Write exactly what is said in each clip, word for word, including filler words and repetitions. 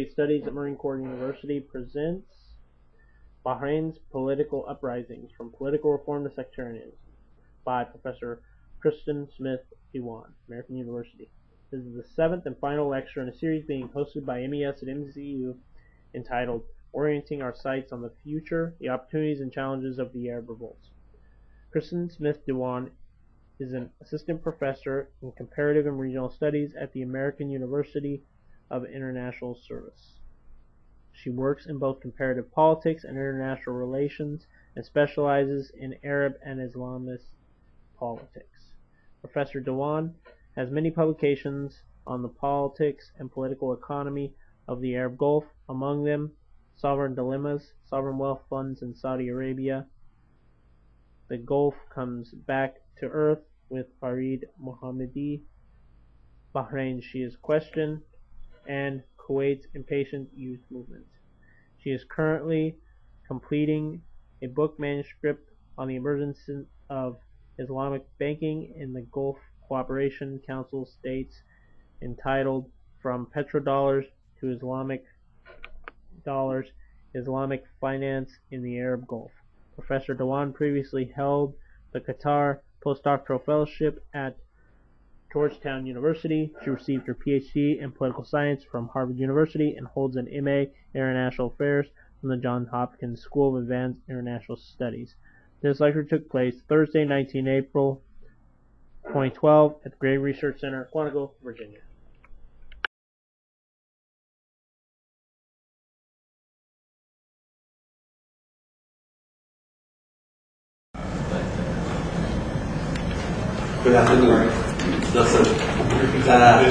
Studies at Marine Corps University presents Bahrain's Political Uprisings, From Political Reform to Sectarianism by Professor Kristen Smith Dewan, American University. This is the seventh and final lecture in a series being hosted by M E S at M C U entitled Orienting Our Sights on the Future, the Opportunities and Challenges of the Arab Revolts. Kristen Smith Dewan is an assistant professor in comparative and regional studies at the American University of International Service. She works in both comparative politics and international relations and specializes in Arab and Islamist politics. Professor Dewan has many publications on the politics and political economy of the Arab Gulf, among them Sovereign Dilemmas, Sovereign Wealth Funds in Saudi Arabia, The Gulf Comes Back to Earth with Farid Mohammadi, Bahrain's Shia's Question, and Kuwait's Impatient Youth Movement. She is currently completing a book manuscript on the emergence of Islamic banking in the Gulf Cooperation Council states entitled From Petrodollars to Islamic Dollars, Islamic Finance in the Arab Gulf. Professor Dewan previously held the Qatar postdoctoral fellowship at Georgetown University. She received her P H D in political science from Harvard University and holds an M A in International Affairs from the Johns Hopkins School of Advanced International Studies. This lecture took place Thursday, the nineteenth of April, twenty twelve at the Gray Research Center, Quantico, Virginia. Good afternoon. Listen, uh,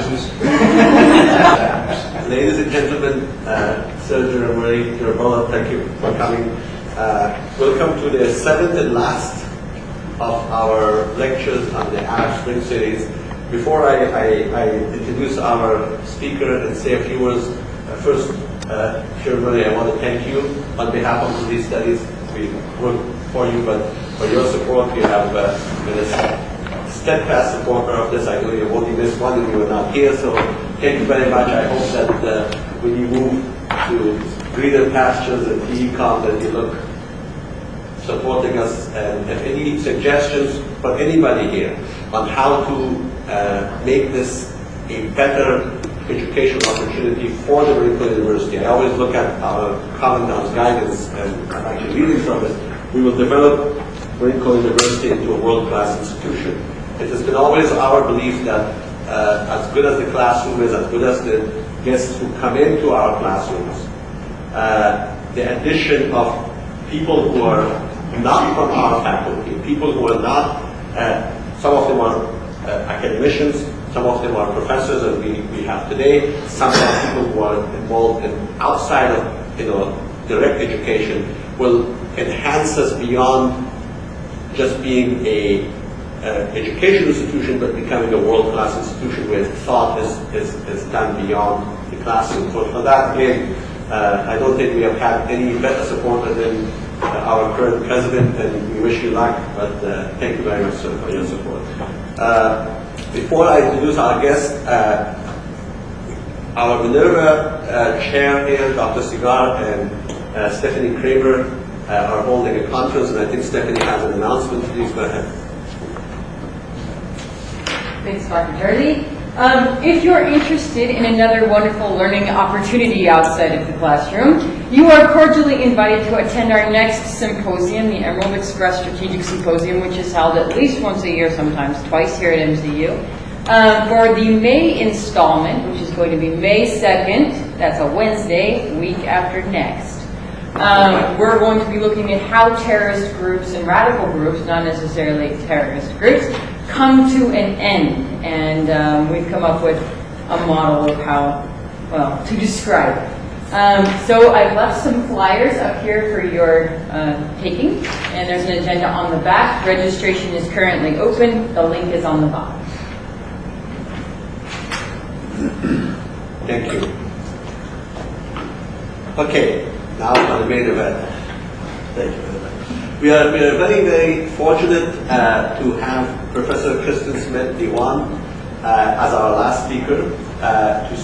ladies and gentlemen, uh, Sir Jeremy, Jerbola, thank you for coming. Uh, welcome to the seventh and last of our lectures on the Arab Spring series. Before I, I, I introduce our speaker and say a few words, uh, first, uh, Jeremy, I want to thank you on behalf of these studies. We work for you, but for your support, you have uh, been a steadfast supporter of this. I know you won't miss one and you were not here, so thank you very much. I hope that uh, when you move to greener pastures and T E COM that you look supporting us, and if any suggestions for anybody here on how to uh, make this a better educational opportunity for the Marine Corps University. I always look at our Commandant's guidance and I'm actually reading from it. We will develop Marine Corps University into a world-class institution. It has been always our belief that uh, as good as the classroom is, as good as the guests who come into our classrooms, uh, the addition of people who are not from our faculty, people who are not, uh, some of them are uh, academicians, some of them are professors as we, we have today, some are people who are involved in outside of you know, direct education, will enhance us beyond just being a uh, educational institution, but becoming a world-class institution where thought is, is, is done beyond the classroom. For, for that, again, uh, I don't think we have had any better supporter than uh, our current president, and we wish you luck, but uh, thank you very much, sir, for your support. Uh, before I introduce our guest, uh, our Minerva uh, chair here, Doctor Cigar and uh, Stephanie Kramer, uh, are holding a conference, and I think Stephanie has an announcement. Please go ahead. Thanks, Doctor Charlie. Um, if you're interested in another wonderful learning opportunity outside of the classroom, you are cordially invited to attend our next symposium, the Emerald Express Strategic Symposium, which is held at least once a year, sometimes twice here at M C U. Um, for the May installment, which is going to be May second, that's a Wednesday, week after next. Um, we're going to be looking at how terrorist groups and radical groups, not necessarily terrorist groups, come to an end. And um, we've come up with a model of how, well, to describe it. Um, so I've left some flyers up here for your uh, taking, and there's an agenda on the back. Registration is currently open. The link is on the bottom. Thank you. Okay, now for the main event. Thank you very much. We are, we are very, very fortunate uh, to have Professor Kristen Smith Dewan uh, as our last speaker uh, to, to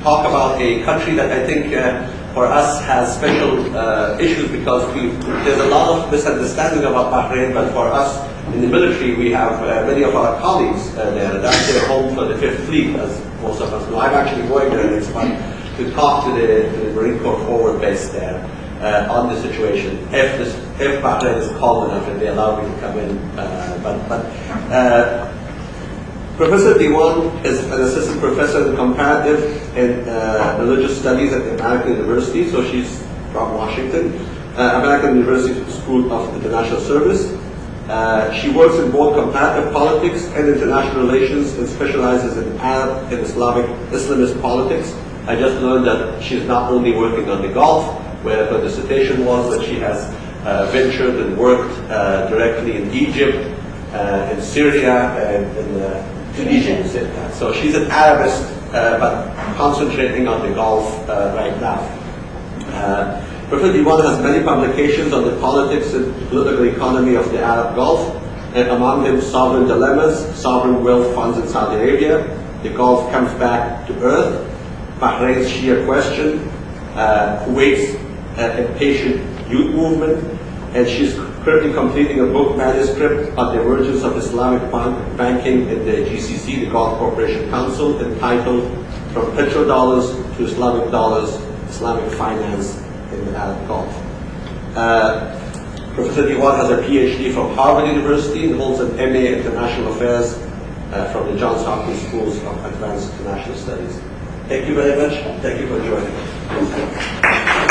talk about a country that I think uh, for us has special uh, issues because we, there's a lot of misunderstanding about Bahrain, but for us in the military we have uh, many of our colleagues uh, there. That's their home for the Fifth Fleet, as most of us know. I'm actually going there next month to talk to the, to the Marine Corps forward base there uh, on the situation. If, this, if Bahrain is calm enough and they allow me to come in, uh, but, but uh, Professor Diwan is an assistant professor in comparative and uh, religious studies at the American University, so she's from Washington, uh, American University School of International Service. Uh, she works in both comparative politics and international relations and specializes in Arab and Islamic Islamist politics. I just learned that she's not only working on the Gulf, where her dissertation was, but she has uh, ventured and worked uh, directly in Egypt, uh, in Syria, and in uh, Tunisia. So she's an Arabist, uh, but concentrating on the Gulf uh, right now. Uh, Professor Diwan has many publications on the politics and political economy of the Arab Gulf, and among them Sovereign Dilemmas, Sovereign Wealth Funds in Saudi Arabia, The Gulf Comes Back to Earth, Bahrain's Shia Question, uh, Kuwait's uh, Impatient Youth Movement, and she's currently completing a book manuscript on the emergence of Islamic bank banking in the G C C, the Gulf Cooperation Council, entitled From Petrodollars to Islamic Dollars, Islamic Finance in the Arab Gulf. Uh, Professor Diwan has a PhD from Harvard University and holds an M A in International Affairs uh, from the Johns Hopkins Schools of Advanced International Studies. Thank you very much. Thank you for joining us.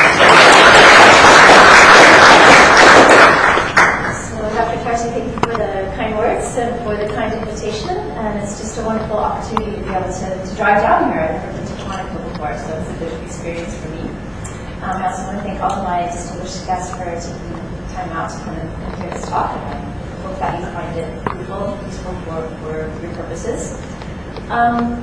Doctor Tarsi, thank you for the kind words and for the kind invitation. And it's just a wonderful opportunity to be able to, to drive down here. I've never been to Monaco before, so it's a good experience for me. Um, I also want to thank all of my distinguished guests for taking time out to come and hear this talk. And I hope that you find it fruitful, useful for, for your purposes. Um,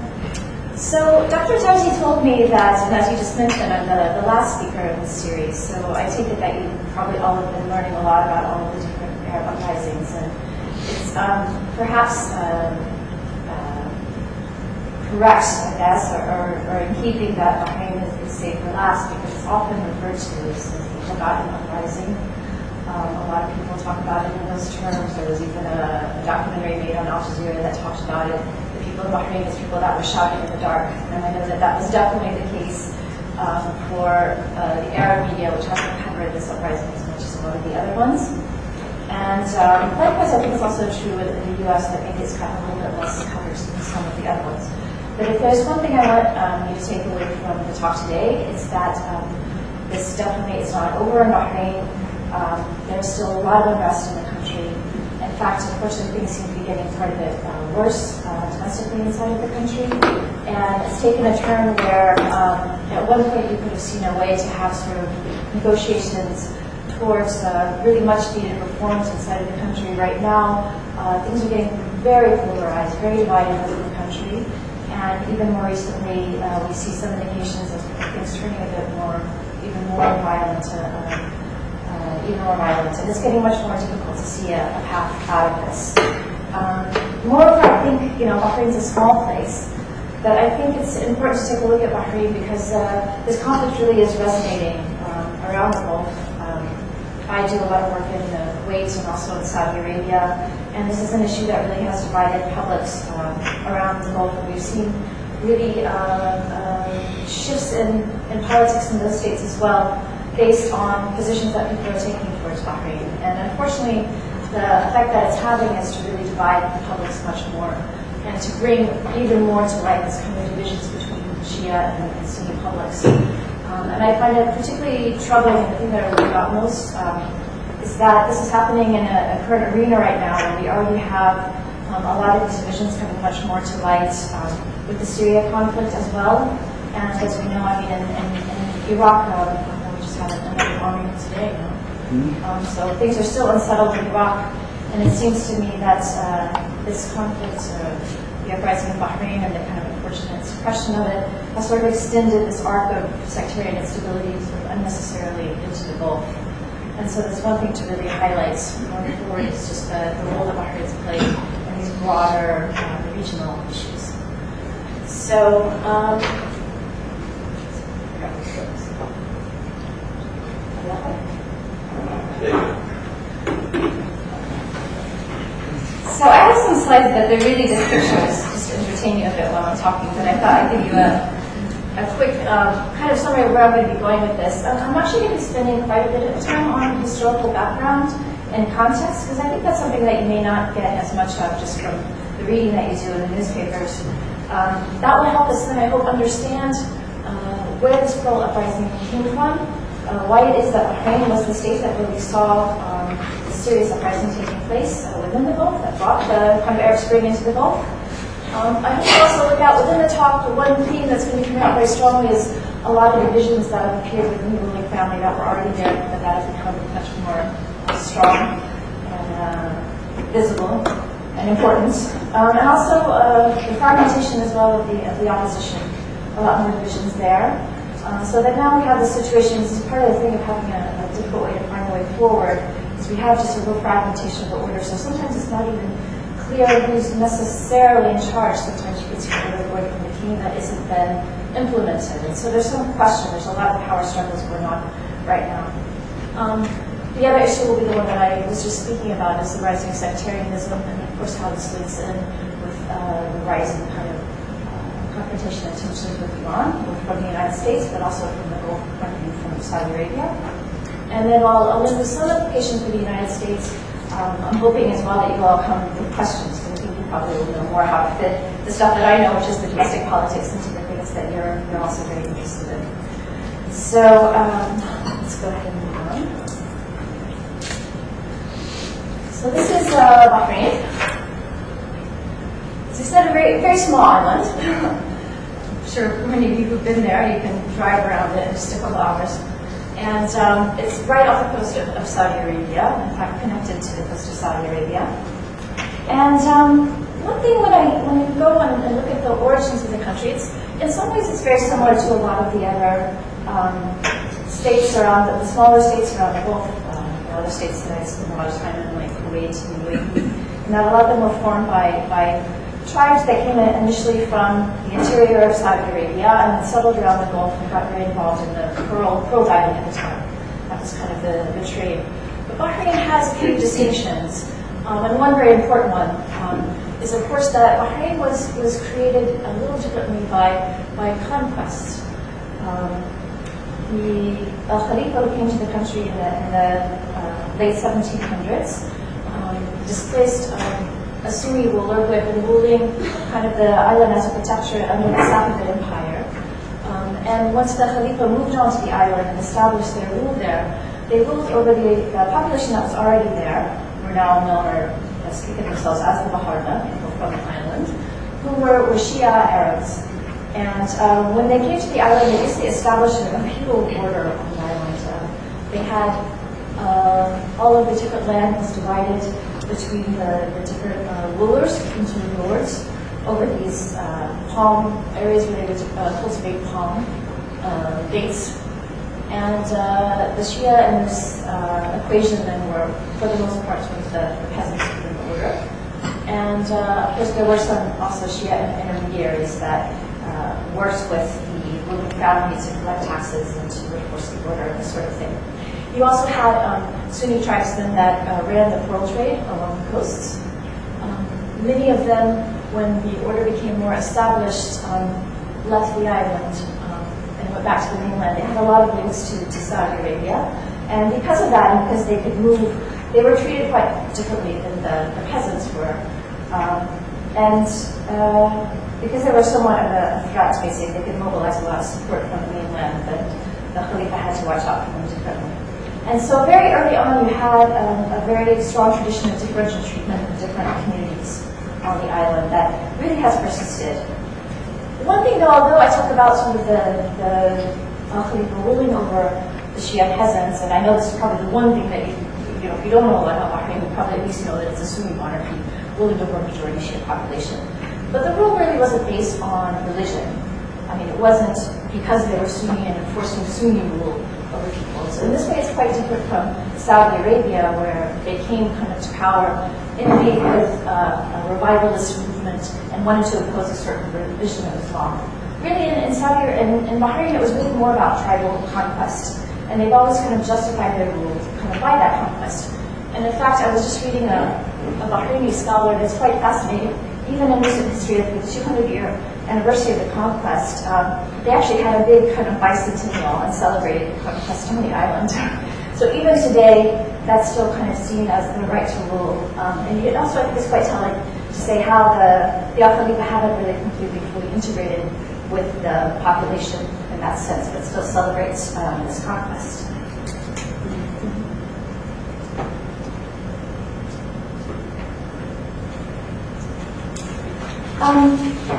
So Doctor Tarsi told me that, and as you just mentioned, I'm the, the last speaker in this series, so I take it that you probably all have been learning a lot about all of the different Arab uprisings, and it's um, perhaps um, uh, correct, I guess, or, or, or in keeping that Bahrain is, is saved for last, because it's often referred to as the forgotten uprising. Um, a lot of people talk about it in those terms. There was even a, a documentary made on Al Jazeera that talked about it. The people in Bahrain as people that were shouting in the dark. And I know that that was definitely the case um, for uh, the Arab media, which hasn't covered this uprising as much as a lot of the other ones. And um, likewise, I think it's also true in the U S that maybe it's gotten a little bit less coverage than some of the other ones. But if there's one thing I want um, you to take away from the talk today, it's that um, this definitely is not over in Bahrain. Um, there's still a lot of unrest in the country. In fact, unfortunately, things seem to be getting quite a bit uh, worse uh, domestically inside of the country. And it's taken a turn where um, at one point you could have seen a way to have sort of negotiations towards uh, really much needed reforms inside of the country. Right now, uh, things are getting very polarized, very divided within the country. And even more recently, uh, we see some indications of things turning a bit more, even more violent. Uh, Uh, even more violent, and it's getting much more difficult to see a, a path out of this. Um, moreover, I think, you know, Bahrain's a small place, but I think it's important to take a look at Bahrain because uh, this conflict really is resonating um, around the Gulf. Um, I do a lot of work in uh, Kuwait and also in Saudi Arabia, and this is an issue that really has divided publics um, around the Gulf. We've seen really uh, uh, shifts in, in politics in those states as well, based on positions that people are taking towards Bahrain. And unfortunately, the effect that it's having is to really divide the publics much more and to bring even more to light this kind of divisions between Shia and, and Sunni publics. Um, and I find it particularly troubling, and the thing that I worry about most um, is that this is happening in a, a current arena right now, and we already have um, a lot of these divisions coming much more to light um, with the Syria conflict as well. And as we know, I mean, in, in, in Iraq, um, had another bombing today. You know? Mm-hmm. um, so things are still unsettled in Iraq, and it seems to me that uh, this conflict, uh, the uprising of Bahrain and the kind of unfortunate suppression of it, has sort of extended this arc of sectarian instability sort of unnecessarily into the Gulf. And so that's one thing to really highlight going forward is just the, the role that Bahrain's played in these broader uh, regional issues. So. Um, skills. There you go. So I have some slides that they're really this picture is just to entertain you a bit while I'm talking, but I thought I'd give you a, a quick um, kind of summary of where I'm going to be going with this. Um, I'm actually going to be spending quite a bit of time on historical background and context, because I think that's something that you may not get as much of just from the reading that you do in the newspapers. Um, that will help us then, I hope, understand uh, where this Pearl Uprising came from, uh, why it is that Bahrain was the state that really saw um, the serious uprising taking place uh, within the Gulf, that brought the kind of Arab Spring into the Gulf. Um, I hope to also look out within the talk, the one theme that's going to be coming out very strongly is a lot of divisions that have appeared within the ruling family that were already there, but that have become much more strong and uh, visible and important. Um, and also uh, the fragmentation as well of the, of the opposition, a lot more divisions there. Um, so that now we have the situation, this is part of the thing of having a, a difficult way to find a way forward, is we have just a real fragmentation of the order. So sometimes it's not even clear who's necessarily in charge. Sometimes you can see the order from the king that isn't then implemented. And so there's some question, there's a lot of power struggles going on right now. Um, The other issue will be the one that I was just speaking about, is the rising sectarianism, and of course how this links in with uh, the rising kind of uh, confrontation and tensions with Iran, both from the United States, but also from the Gulf point of view from Saudi Arabia. And then I'll, I'll list some implications for the United States. Um, I'm hoping as well that you all come with questions, because I think you probably will know more how to fit the stuff that I know, which is the domestic politics, into the things that you're, you're also very interested in. So um, let's go ahead and move on. So this is uh, Bahrain. As I said, a very, very small island. I'm sure many of you who've been there, you can drive around it in just a couple hours. And um, it's right off the coast of, of Saudi Arabia, in fact connected to the coast of Saudi Arabia. And um, one thing when I when you go and, and look at the origins of the country, it's, in some ways it's very similar to a lot of the other um, states around, the, the smaller states around the Gulf. Other states that I spend a lot of time in, like Kuwait and U A E, and that a lot of them were formed by, by tribes that came in initially from the interior of Saudi Arabia and then settled around the Gulf and got very involved in the pearl, pearl diving at the time. That was kind of the, the trade. But Bahrain has a few distinctions, um, and one very important one um, is, of course, that Bahrain was, was created a little differently by, by conquest. Um, The uh, Khalifa who came to the country in the, in the uh, late seventeen hundreds um, displaced um, a Sunni ruler who had been ruling kind of the island as a protectorate under the Safavid Empire. Um, and once the Khalifa moved on to the island and established their rule there, they ruled over the uh, population that was already there, who are now known or uh, speak of themselves as the Baharna, people from the island, who were, were Shia Arabs. And uh, when they came to the island, they basically established a feudal order on the island. Uh, they had uh, all of the different land was divided between the, the different uh, rulers, into lords, over these uh, palm areas where they would uh, cultivate palm, uh, dates. And uh, the Shia in this uh, equation then were, for the most part, sort of the, the peasants within the order. And uh, of course, there were some also Shia intermediaries that Uh, works with the ruling family to collect taxes and to enforce the order and this sort of thing. You also had um, Sunni tribesmen that uh, ran the pearl trade along the coasts. Um, many of them, when the order became more established, um, left the island um, and went back to the mainland. They had a lot of links to, to Saudi Arabia. And because of that, and because they could move, they were treated quite differently than the, the peasants were. Um, and uh, because they were somewhat of a threat, basically, they could mobilize a lot of support from the mainland, but the Khalifa had to watch out for them differently. And so very early on, you had um, a very strong tradition of differential treatment of different communities on the island that really has persisted. One thing, though, although I talk about sort of the, the uh, Khalifa ruling over the Shia peasants, and I know this is probably the one thing that you, you know, if you don't know a lot about Bahrain, you probably at least know that it's a Sunni monarchy ruling over a majority Shia population. But the rule really wasn't based on religion. I mean, it wasn't because they were Sunni and enforcing Sunni rule over people. So in this way, it's quite different from Saudi Arabia, where they came kind of to power in a way with uh, a revivalist movement and wanted to impose a certain vision of Islam really in, in Saudi and in, in Bahrain, it was really more about tribal conquest. And they've always kind of justified their rule kind of by that conquest. And in fact, I was just reading a, a Bahraini scholar that's quite fascinating. Even in recent history of the two hundred year anniversary of the conquest, um, they actually had a big kind of bicentennial and celebrated the conquest on the island. So even today, that's still kind of seen as the right to rule. Um, and it also, I think, is quite telling to say how the, the Al Khalifa haven't really completely fully integrated with the population in that sense, but still celebrates um, this conquest. Um,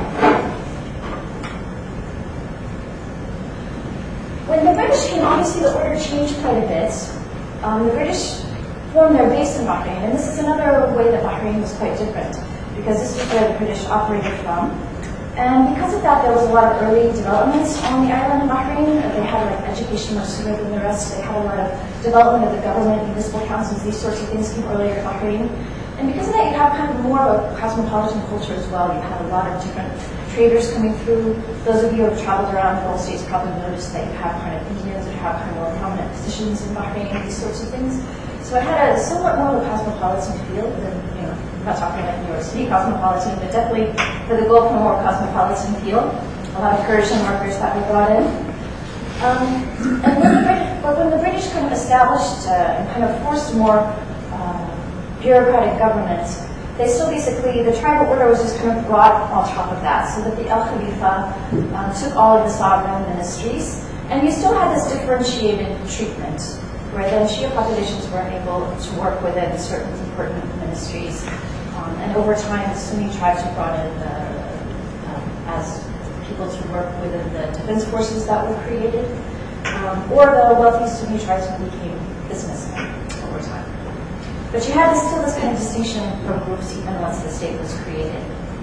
when the British came, obviously the order changed quite a bit. Um, the British formed their base in Bahrain, and this is another way that Bahrain was quite different, because this is where the British operated from. And because of that, there was a lot of early development on the island of Bahrain. They had like education much sooner than the rest. They had a lot of development of the government, municipal councils, these sorts of things came earlier in Bahrain. And because of that, you have kind of more of a cosmopolitan culture as well. You had a lot of different traders coming through. Those of you who have traveled around the Gulf states probably noticed that you have kind of Indians that have kind of more prominent positions in Bahrain, these sorts of things. So it had a somewhat more of a cosmopolitan feel than, you know, I'm not talking like New York City cosmopolitan, but definitely for the Gulf, a more cosmopolitan feel. A lot of Persian workers that were brought in. Um, and when the, British, but when the British kind of established uh, and kind of forced more uh, bureaucratic government, they still basically, the tribal order was just kind of brought on top of that, so that the Al Khalifa um, took all of the sovereign ministries, and you still had this differentiated treatment, where then Shia populations weren't able to work within certain important ministries. Um, and over time, the Sunni tribes were brought in the, um, as people to work within the defense forces that were created, um, or the wealthy Sunni tribes who became businessmen over time. But you had this, still this kind of distinction from groups even once the state was created.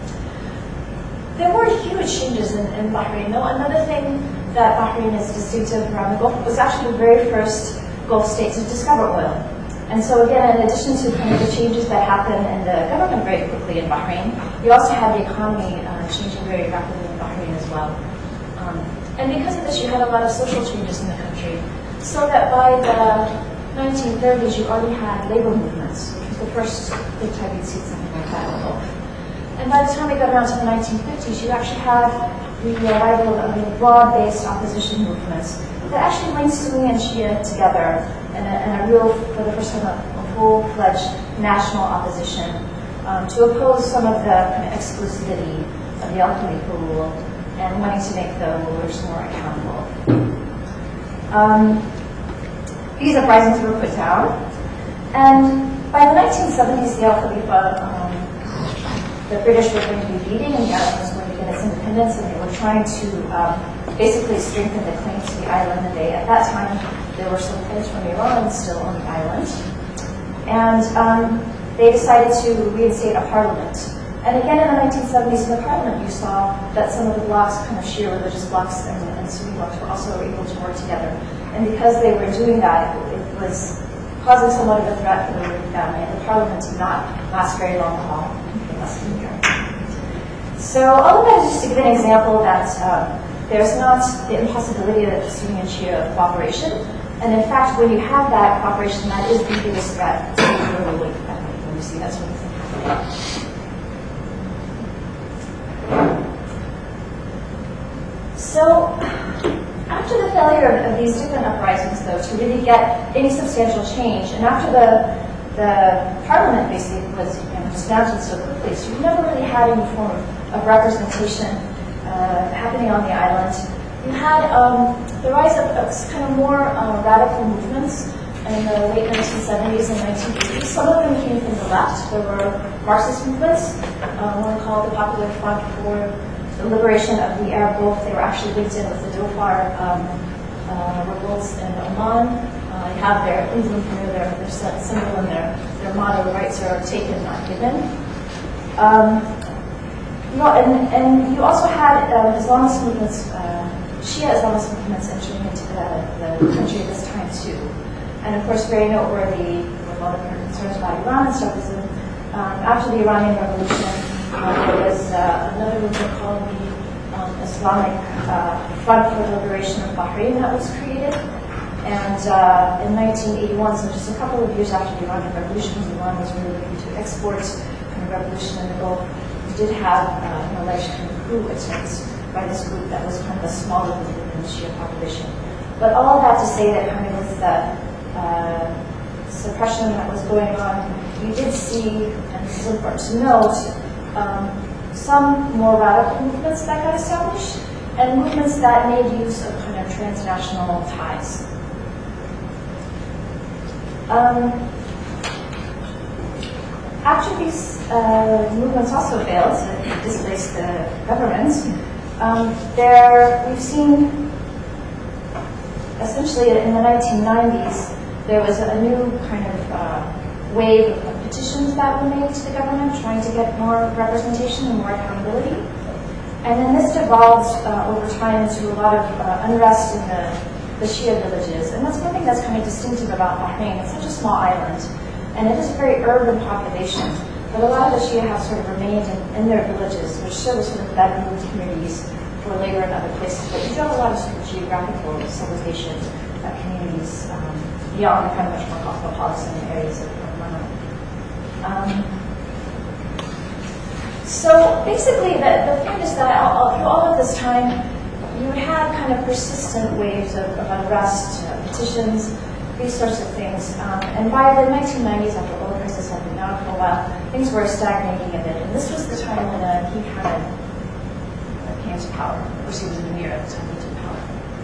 There were huge changes in, in Bahrain, though. Another thing that Bahrain is distinctive around the Gulf was actually the very first Gulf state to discover oil. And so again, in addition to kind of the changes that happened in the government very quickly in Bahrain, you also had the economy uh, changing very rapidly in Bahrain as well. Um, and because of this, you had a lot of social changes in the country, so that by the nineteen thirties, you already had labor movements, which was the first big time you'd see something like that in the Gulf. And by the time we got around to the nineteen fifties, you actually had the arrival of the broad-based opposition movements that actually linked Sunni and Shia together in a, in a real, for the first time, a, a full-fledged national opposition um, to oppose some of the kind of exclusivity of the Al Khalifa rule and wanting to make the rulers more accountable. Um, these uprisings were put down, and by the nineteen seventies, the Al Khalifa, um, the British were going to be leading, and the island was going to get its independence, and they were trying to um, basically strengthen the claim to the island. And they, at that time, there were some planes from Iran still on the island, and um, they decided to reinstate a parliament. And again, in the nineteen seventies, in the parliament, you saw that some of the blocks, kind of Shia religious blocks and, and Sunni blocks, were also able to work together. And because they were doing that, it, it was causing somewhat of a threat for the ruling family, and the parliament did not last very long at all, less than a year. So all of that is just to give an example that um, there's not the impossibility of Sunni and Shia cooperation, and in fact, when you have that cooperation, that is the biggest threat to the ruling family when you see that sort of thing happening. So, after the failure of, of these different uprisings, though, to really get any substantial change, and after the the parliament basically was you know, dismantled so quickly, so you never really had any form of, of representation uh, happening on the island. You had um, the rise of, of kind of more uh, radical movements in the late nineteen seventies and nineteen eighties. Some of them came from the left. There were Marxist movements, uh, one called the Popular Front for the Liberation of the Arab Gulf. They were actually linked in with the Dhofar um, uh, revolts in Oman. Uh, you have their emblem here, their, their symbol and their, their motto, rights are taken, not given. Um, you know, and, and you also had uh, Islamist movements, uh, Shia Islamist movements entering into the, the country at this time too. And of course, very noteworthy, with all the concerns about Iran and stuff, is um, after the Iranian Revolution, Uh, there was uh, another movement called the um, Islamic uh, Front for the Liberation of Bahrain that was created. And uh, in nineteen eighty-one, so just a couple of years after the Iranian Revolution, Iran was really looking to export kind of revolution in the Gulf. We did have uh, an alleged kind of coup attempt by this group that was kind of a smaller group than the Shia population. But all of that to say that kind of with the uh, suppression that was going on, we did see, and this is important to note, um, some more radical movements that got established, and movements that made use of kind of transnational ties. Um, after these uh, movements also failed to displace the government, um, there we've seen essentially in the nineteen nineties there was a new kind of uh, wave of petitions that were made to the government trying to get more representation and more accountability. And then this devolved uh, over time into a lot of uh, unrest in the, the Shia villages. And that's one thing that's kind of distinctive about Bahrain. It's such a small island, and it is a very urban population. But a lot of the Shia have sort of remained in, in their villages, which show sort of bedroom communities for labor in other places. But you do have a lot of sort of geographical segregation uh, communities um, beyond the kind of much more cosmopolitan areas of Manama. Um, So basically, the, the point is that all, through all of this time, you had kind of persistent waves of, of unrest, uh, petitions, these sorts of things. Um, and by the nineteen nineties, after oil prices had been down for a while, things were stagnating a bit. And this was the time when uh, he had uh, came to power. Of course, he was an emir at the time he took power.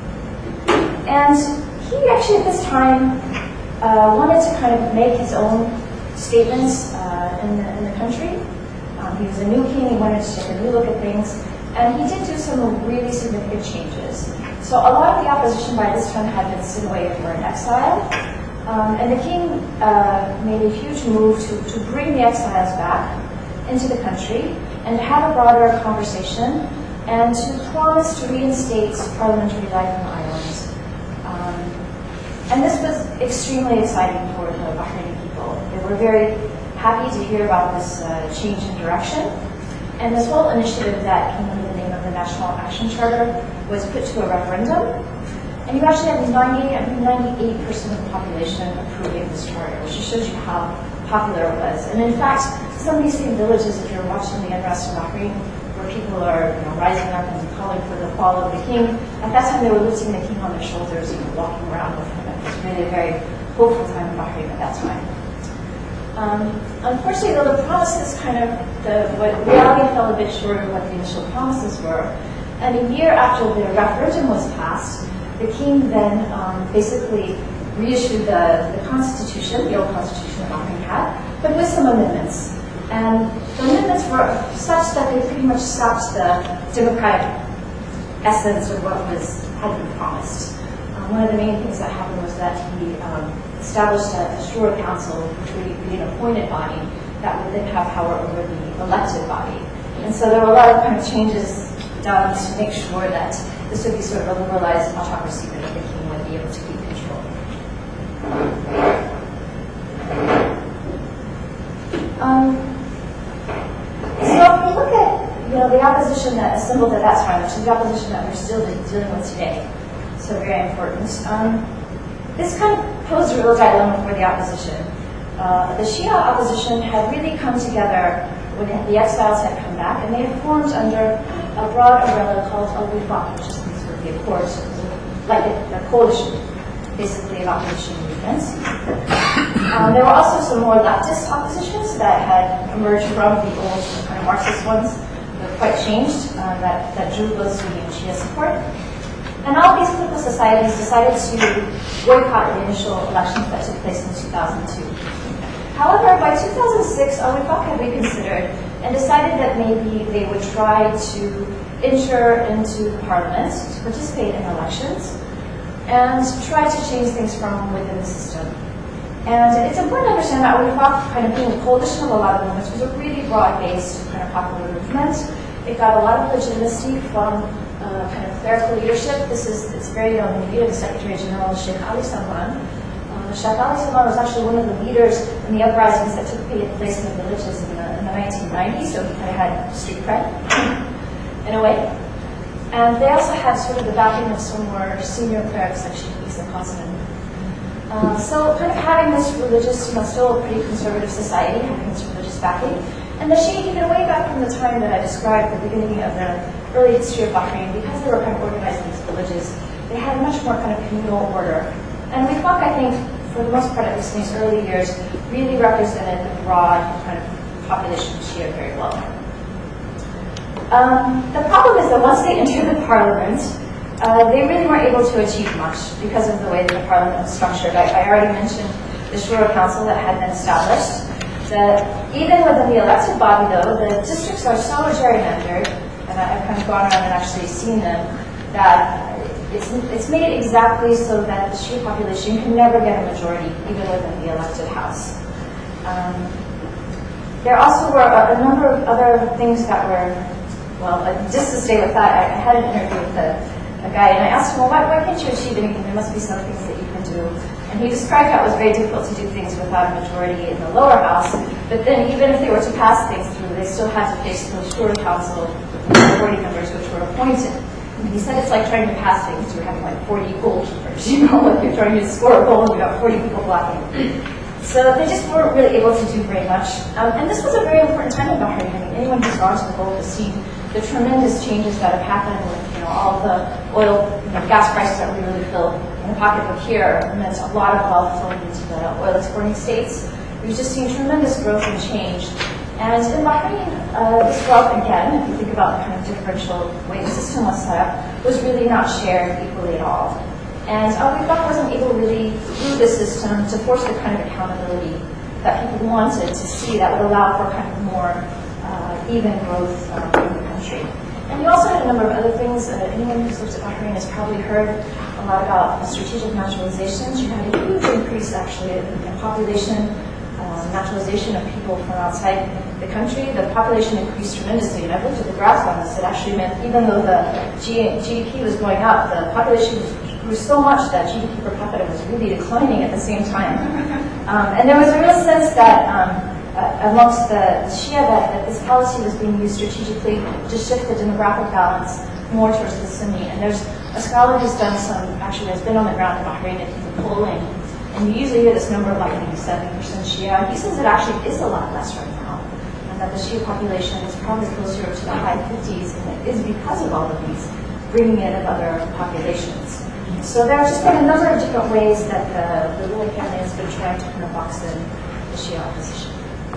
And he actually, at this time, uh, wanted to kind of make his own statements uh, in, the, in the country. Um, he was a new king, he wanted to take a new look at things, and he did do some really significant changes. So a lot of the opposition by this time had been sent away or in exile, um, and the king uh, made a huge move to, to bring the exiles back into the country and to have a broader conversation and to promise to reinstate parliamentary life in the islands. Um, and this was extremely exciting for the Bahraini people. They were very happy to hear about this uh, change in direction. And this whole initiative that came under the name of the National Action Charter was put to a referendum. And you actually had ninety, I think ninety-eight percent of the population approving this charter, which just shows you how popular it was. And in fact, some of these same villages, if you're watching the unrest in Bahrain, where people are you know, rising up and calling for the fall of the king, at that time they were lifting the king on their shoulders and walking around with him. It was really a very hopeful time in Bahrain at that time. Um, unfortunately, though, the promises kind of, the, what reality fell a bit short of what the initial promises were. And a year after the referendum was passed, the king then um, basically reissued the, the constitution, the old constitution that Bahrain had, but with some amendments. And the amendments were such that they pretty much stopped the democratic essence of what was had been promised. Um, one of the main things that happened was that he um, established a, a shura council, which would be an appointed body that would then have power over the elected body. And so there were a lot of kind of changes done to make sure that this would be sort of a liberalized autocracy that the king would be able to keep control. Um, so if we look at you know, the opposition that assembled at that time, which is the opposition that we're still dealing with today, so very important. Um, This kind of posed a real dilemma for the opposition. Uh, the Shia opposition had really come together when the exiles had come back, and they had formed under a broad umbrella called Al-Wifaq, which is sort of the Accords, like a, a coalition, basically of opposition movements. Um, there were also some more leftist oppositions that had emerged from the old kind of Marxist ones. They're quite changed, uh, that, that drew both Sunni and Shia support. And all of these political societies decided to boycott the initial elections that took place in two thousand two. However, by two thousand six, Al-Wifaq had reconsidered and decided that maybe they would try to enter into the parliament, to participate in elections, and try to change things from within the system. And it's important to understand that Al-Wifaq, kind of being a coalition of a lot of movements, was a really broad-based kind of popular movement. It got a lot of legitimacy from Uh, kind of clerical leadership. This is, it's very known in the the Secretary General, Sheikh Ali Salman. Uh, Sheikh Ali Salman was actually one of the leaders in the uprisings that took place in the villages in the, in the nineteen nineties, so he kind of had street cred, in a way. And they also had sort of the backing of some more senior clerics like Sheikh Isa Qasem. Uh, so kind of having this religious, you know, still a pretty conservative society, having this religious backing. And the Sheikh, even way back from the time that I described, the beginning of the early history of Bahrain, because they were kind of organized in these villages, they had much more kind of communal order. And Wifaq, I think, for the most part, at least in these early years, really represented the broad kind of population of Shia very well. Um, the problem is that once they entered the parliament, uh, they really weren't able to achieve much because of the way that the parliament was structured. I, I already mentioned the Shura Council that had been established. That even within the elected body, though, the districts are so gerrymandered, and I, I've kind of gone around and actually seen them, that it's, it's made exactly so that the Shia population can never get a majority, even within the elected house. Um, there also were a, a number of other things that were, well, uh, just to stay with that, I, I had an interview with a, a guy, and I asked him, well, why, why can't you achieve anything? There must be some things that you can do. And he described how it was very difficult to do things without a majority in the lower house, but then even if they were to pass things through, they still had to face the Shura Council forty members which were appointed. And he said it's like trying to pass things through having like forty goalkeepers, you know, like you're trying to score a goal and you've got forty people blocking. So they just weren't really able to do very much. Um, and this was a very important time in Bahrain. I mean, anyone who's gone to the Gulf has seen the tremendous changes that have happened with, you know, all the oil, you know, gas prices that we really feel in the pocketbook here meant a lot of wealth flowing into the oil exporting states. We've just seen tremendous growth and change. And in Bahrain, uh, this wealth, again, if you think about the kind of differential way the system was set up, was really not shared equally at all. And uh, Wifaq wasn't able really, through the system, to force the kind of accountability that people wanted to see that would allow for kind of more uh, even growth um, in the country. And you also had a number of other things. Uh, anyone who's looked at Bahrain has probably heard a lot about strategic naturalizations. You had a huge increase, actually, in, in population, uh, naturalization of people from outside the country. The population increased tremendously, and I've looked at the graphs on this. It actually meant even though the G D P was going up, the population grew so much that G D P per capita was really declining at the same time. Um, and there was a real sense that um, uh, amongst the Shia that, that this policy was being used strategically to shift the demographic balance more towards the Sunni. And there's a scholar who's done some, actually has been on the ground in Bahrain and did polling, and you usually hear this number of like maybe seventy percent Shia. He says it actually is a lot less right now, and that the Shia population is probably closer to the high fifties, and it is because of all of these bringing in of other populations. So there have just been a number of different ways that the, the ruling family has been trying to kind of box in the Shia opposition.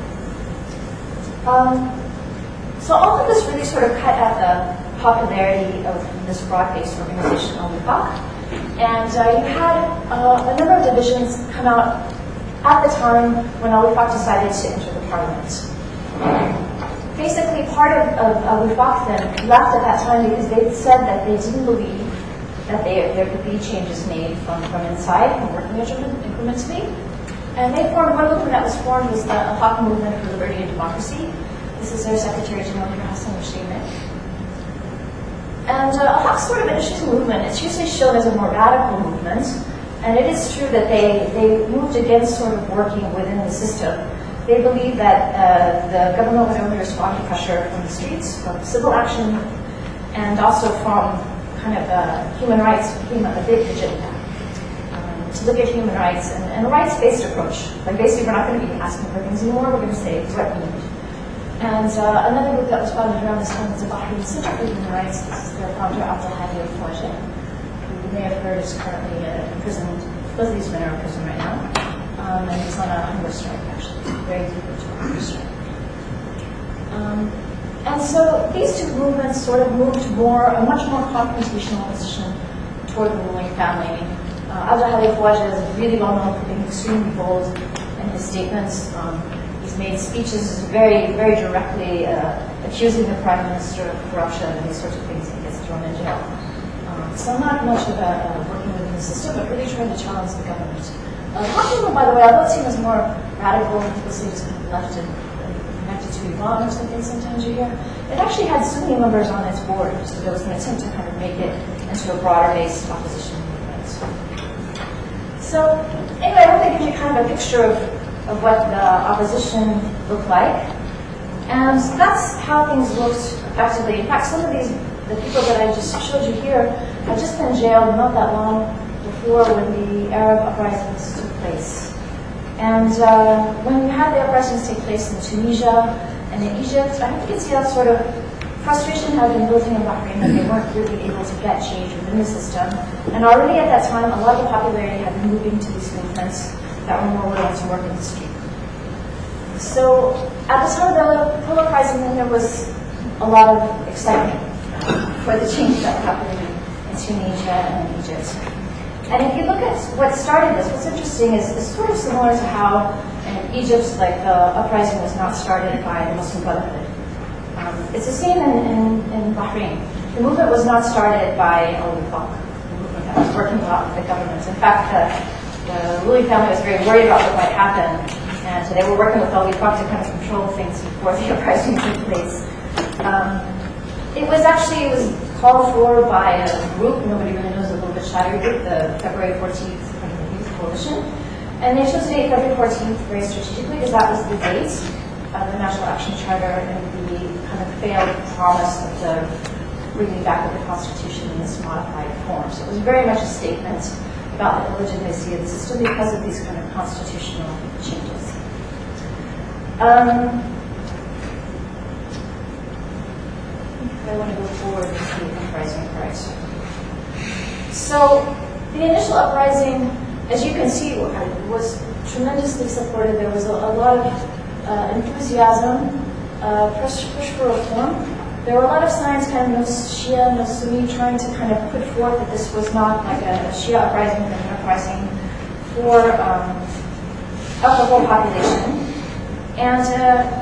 Um, so all of this really sort of cut at the popularity of this broad-based organization, Al-Wifaq. And uh, you had uh, a number of divisions come out at the time when Al-Wifaq decided to enter the parliament. Basically, part of, of Al-Wifaq then left at that time because they said that they didn't believe that they, there could be changes made from, from inside, from working measurement incrementally. And they formed, one movement that was formed was the Al-Haq Movement for Liberty and Democracy. This is their Secretary General, Hassan al-Sheikh. And uh, Al-Haq's sort of an interesting movement. It's usually shown as a more radical movement. And it is true that they, they moved against sort of working within the system. They believe that uh, the government would only respond to pressure from the streets, from civil action, and also from kind of uh, human rights became a big agenda. Um, to look at human rights and, and a rights-based approach. Like basically we're not going to be asking for things anymore, we're going to say what we need. And uh, another group that was founded around this time was the Bahrain Center for Human Rights. This is their founder, Abdul Hadi al-Fawajeh, who you may have heard is currently uh, imprisoned. Both of these men are in prison right now. Um, and he's on a hunger strike, actually. Very deep into a hunger strike. Um, and so these two movements sort of moved more, a much more confrontational position toward the ruling family. Uh, Abdul Hadi al-Fawajeh is really well known for being extremely bold in his statements. Um, he's made speeches very, very directly uh, accusing the prime minister of corruption and these sorts of things, and gets thrown in jail. Um, so not much about uh, working within the system, but really trying to challenge the government. Uh, Haq, by the way, although it seems more radical, people say it's left and connected to Iran or something sometimes you hear, it actually had Sunni members on its board, so there was an attempt to kind of make it into a broader-based opposition movement. So anyway, I hope that gives you kind of a picture of, of what the opposition looked like. And that's how things looked effectively. In fact, some of these the people that I just showed you here had just been jailed not that long before when the Arab uprisings took place. And uh, when you had the uprisings take place in Tunisia and in Egypt, I think you can see that sort of frustration had been building in Bahrain that they weren't really able to get change within the system. And already at that time, a lot of the popularity had been moving to these movements that were more willing to work in the street. So at the time of the Pearl Uprising, then there was a lot of excitement for the change that were happening in Tunisia and in Egypt. And if you look at what started this, what's interesting is it's sort of similar to how in Egypt, like the uprising was not started by the Muslim Brotherhood. Um, it's the same in, in, in Bahrain. The movement was not started by al-Wifaq, the movement that was working a lot with the government. In fact, the, the Louis family was very worried about what might happen, and so they were working with al-Wifaq to kind of control things before the uprising took place. Um, it was actually, it was called for by a group, nobody really knows, the Louis Shadi group, the February fourteenth Youth Coalition. And they chose the date February fourteenth very strategically because that was the date of the National Action Charter and the kind of failed promise of the bringing back of the Constitution in this modified form. So it was very much a statement about the illegitimacy of the system because of these kind of constitutional changes. Um, I want to go forward with the uprising part. So the initial uprising, as you can see, was tremendously supported. There was a, a lot of uh, enthusiasm, uh, push, push for reform. There were a lot of signs, kind of no Shia, no Sunni, trying to kind of put forth that this was not like a, a Shia uprising, but an uprising for um, of the whole population. And uh,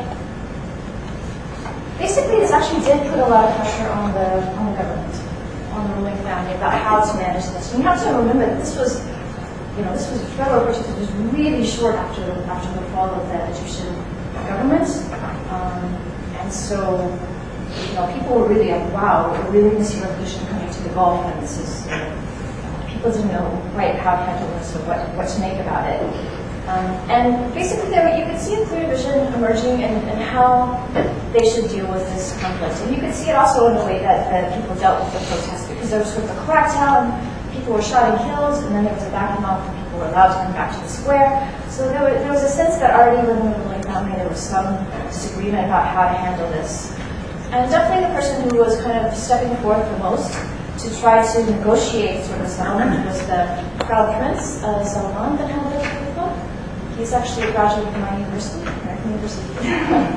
basically, this actually did put a lot of pressure on the on the government, on the ruling family about how to manage this. And you have to remember that this was, you know, this was February fourteenth, was really short after after the fall of the Egyptian government, um, and so you know people were really like, wow, we're really going to see revolution coming to the Gulf, and this is, you know, people didn't know quite how to handle this or what what to make about it. Um, and basically, there you could see a clear vision emerging in, in how they should deal with this conflict. And you could see it also in the way that, that people dealt with the protests, because there was sort of a crackdown, people were shot and killed, and then there was a backing off, and people were allowed to come back to the square. So there, were, there was a sense that already within the ruling family there was some disagreement about how to handle this. And definitely the person who was kind of stepping forth the most to try to negotiate sort of settlement was the Crown Prince, uh, Salman bin Hamad. He's actually a graduate from my university, American University.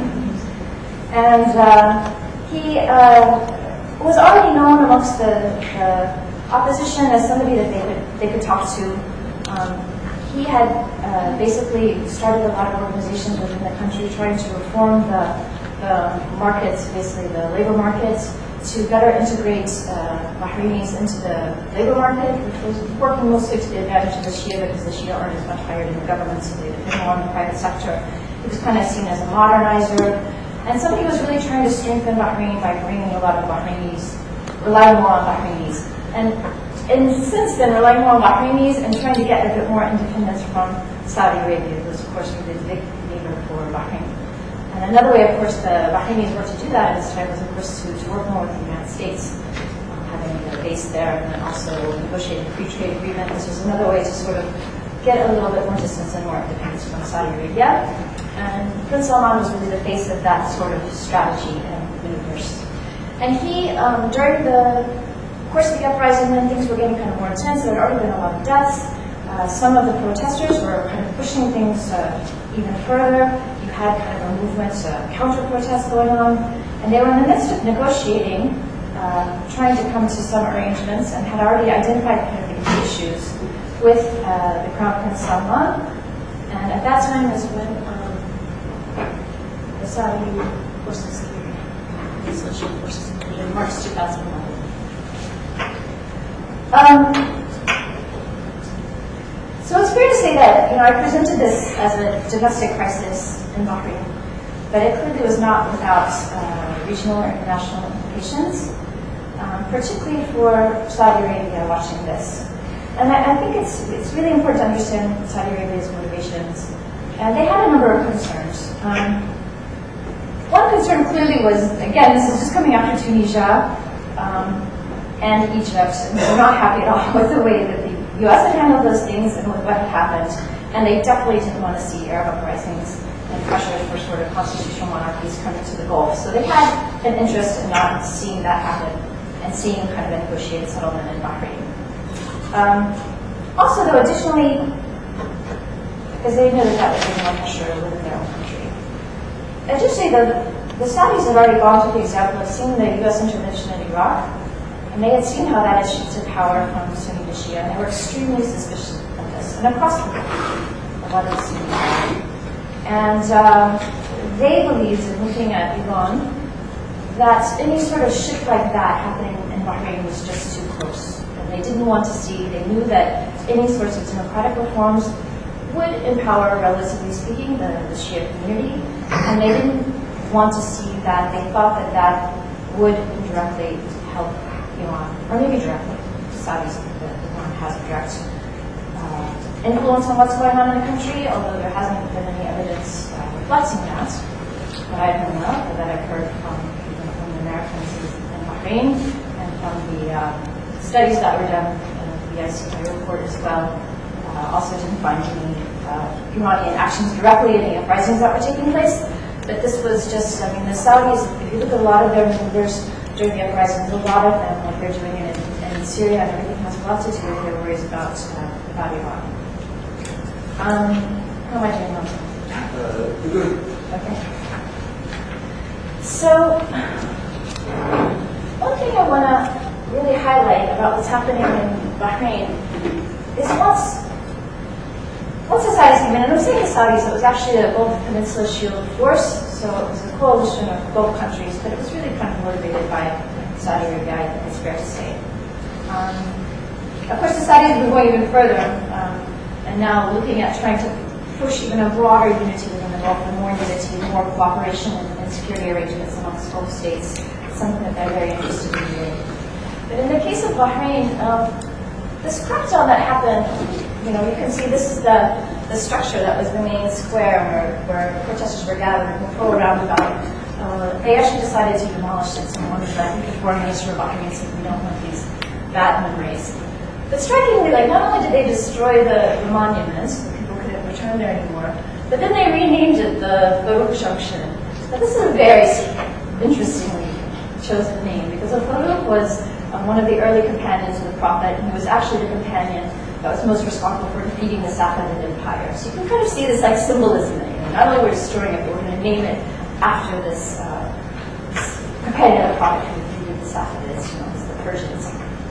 And uh, he uh, was already known amongst the, the opposition as somebody that they could, they could talk to. Um, he had uh, basically started a lot of organizations within the country trying to reform the, the markets, basically the labor markets, to better integrate uh, Bahrainis into the labor market, which was working mostly to the advantage of the Shia because the Shia aren't as much hired in the government, so they depend more on the private sector. He was kind of seen as a modernizer, and somebody who was really trying to strengthen Bahrain by bringing a lot of Bahrainis, relying more on Bahrainis. And, and since then, relying more on Bahrainis and trying to get a bit more independence from Saudi Arabia, who was, of course, really the big neighbor for Bahrain. And another way, of course, the Bahrainis were to do that at this time was, of course, to, to work more with the United States, um, having a base there, and then also negotiating a free trade agreement. This was another way to sort of get a little bit more distance and more independence from Saudi Arabia. And Prince Salman was really the face of that sort of strategy and maneuvers. And he, um, during the course of the uprising, when things were getting kind of more intense, there had already been a lot of deaths. Uh, some of the protesters were kind of pushing things uh, even further. You had kind of a movement, uh, counter-protest going on, and they were in the midst of negotiating, uh, trying to come to some arrangements, and had already identified kind of the issues with uh, the Crown Prince Salman. And at that time is when um, the Saudi forces, the Islamic forces, in March two thousand eleven. Um, So it's fair to say that, you know, I presented this as a domestic crisis in Bahrain, but it clearly was not without uh, regional or international implications, um, particularly for Saudi Arabia watching this. And I, I think it's it's really important to understand Saudi Arabia's motivations. And they had a number of concerns. Um, one concern clearly was, again, this is just coming after Tunisia. um, and Egypt. And they were not happy at all with the way that the U S had handled those things and with what had happened. And they definitely didn't want to see Arab uprisings and pressure for sort of constitutional monarchies coming to the Gulf. So they had an interest in not seeing that happen and seeing kind of a negotiated settlement in Bahrain. Um, also, though, additionally, because they knew that that would bring more pressure within their own country. Additionally, though, the Saudis had already gone through the example of seeing the U S intervention in Iraq, and they had seen how that had shifted power from Sunni to Shia, and they were extremely suspicious of this, and across the board, of other Sunni. And um, they believed, in looking at Iran, that any sort of shift like that happening in Bahrain was just too close. And they didn't want to see, they knew that any sorts of democratic reforms would empower, relatively speaking, the, the Shia community, and they didn't want to see that. They thought that that would indirectly help Iran, or maybe directly. Saudis think that Iran has a direct uh, influence on what's going on in the country, although there hasn't been any evidence uh, reflecting that. But I don't know, but that I've heard from, from the Americans in Bahrain and from the um, studies that were done in the I C K report as well. Uh, also didn't find any uh, Iranian actions directly in any uprisings that were taking place. But this was just, I mean, the Saudis, if you look at a lot of their leaders during the uprisings, a lot of them, like they're doing it in, in Syria and everything, has a lot to do with their worries about, uh, about Iran. Um, how am I doing now? Uh, good. Okay. So, one thing I want to really highlight about what's happening in Bahrain is once, once the Saudis came in, and I'm saying the Saudis, it was actually a Gulf Peninsula Shield force, so it was a coalition of Gulf countries, but it was really kind of motivated by Saudi Arabia, I think it's fair to say. Um, of course, the Saudis have been going even further, um, and now looking at trying to push even a broader unity within the Gulf, and more unity, more cooperation and, and security arrangements amongst Gulf states. It's something that they're very interested in doing. But in the case of Bahrain, um, this crackdown that happened, you know, you can see this is the, the structure that was the main square where, where protesters were gathered in the full roundabout. Uh, they actually decided to demolish it. Someone was, I think, the foreign minister of Bahrain said, we don't want these bad memories. But strikingly, like, not only did they destroy the, the monuments, the people couldn't return there anymore, but then they renamed it the Farouk Junction. Now, this is a very interestingly chosen name, because Farouk was um, one of the early companions of the Prophet, and he was actually the companion that was most responsible for defeating the Safavid Empire. So you can kind of see this like symbolism in it. Not only we're destroying it, but we're going to name it after this, uh, this companion of the Prophet who defeated the Safavids, you know, it's the Persians.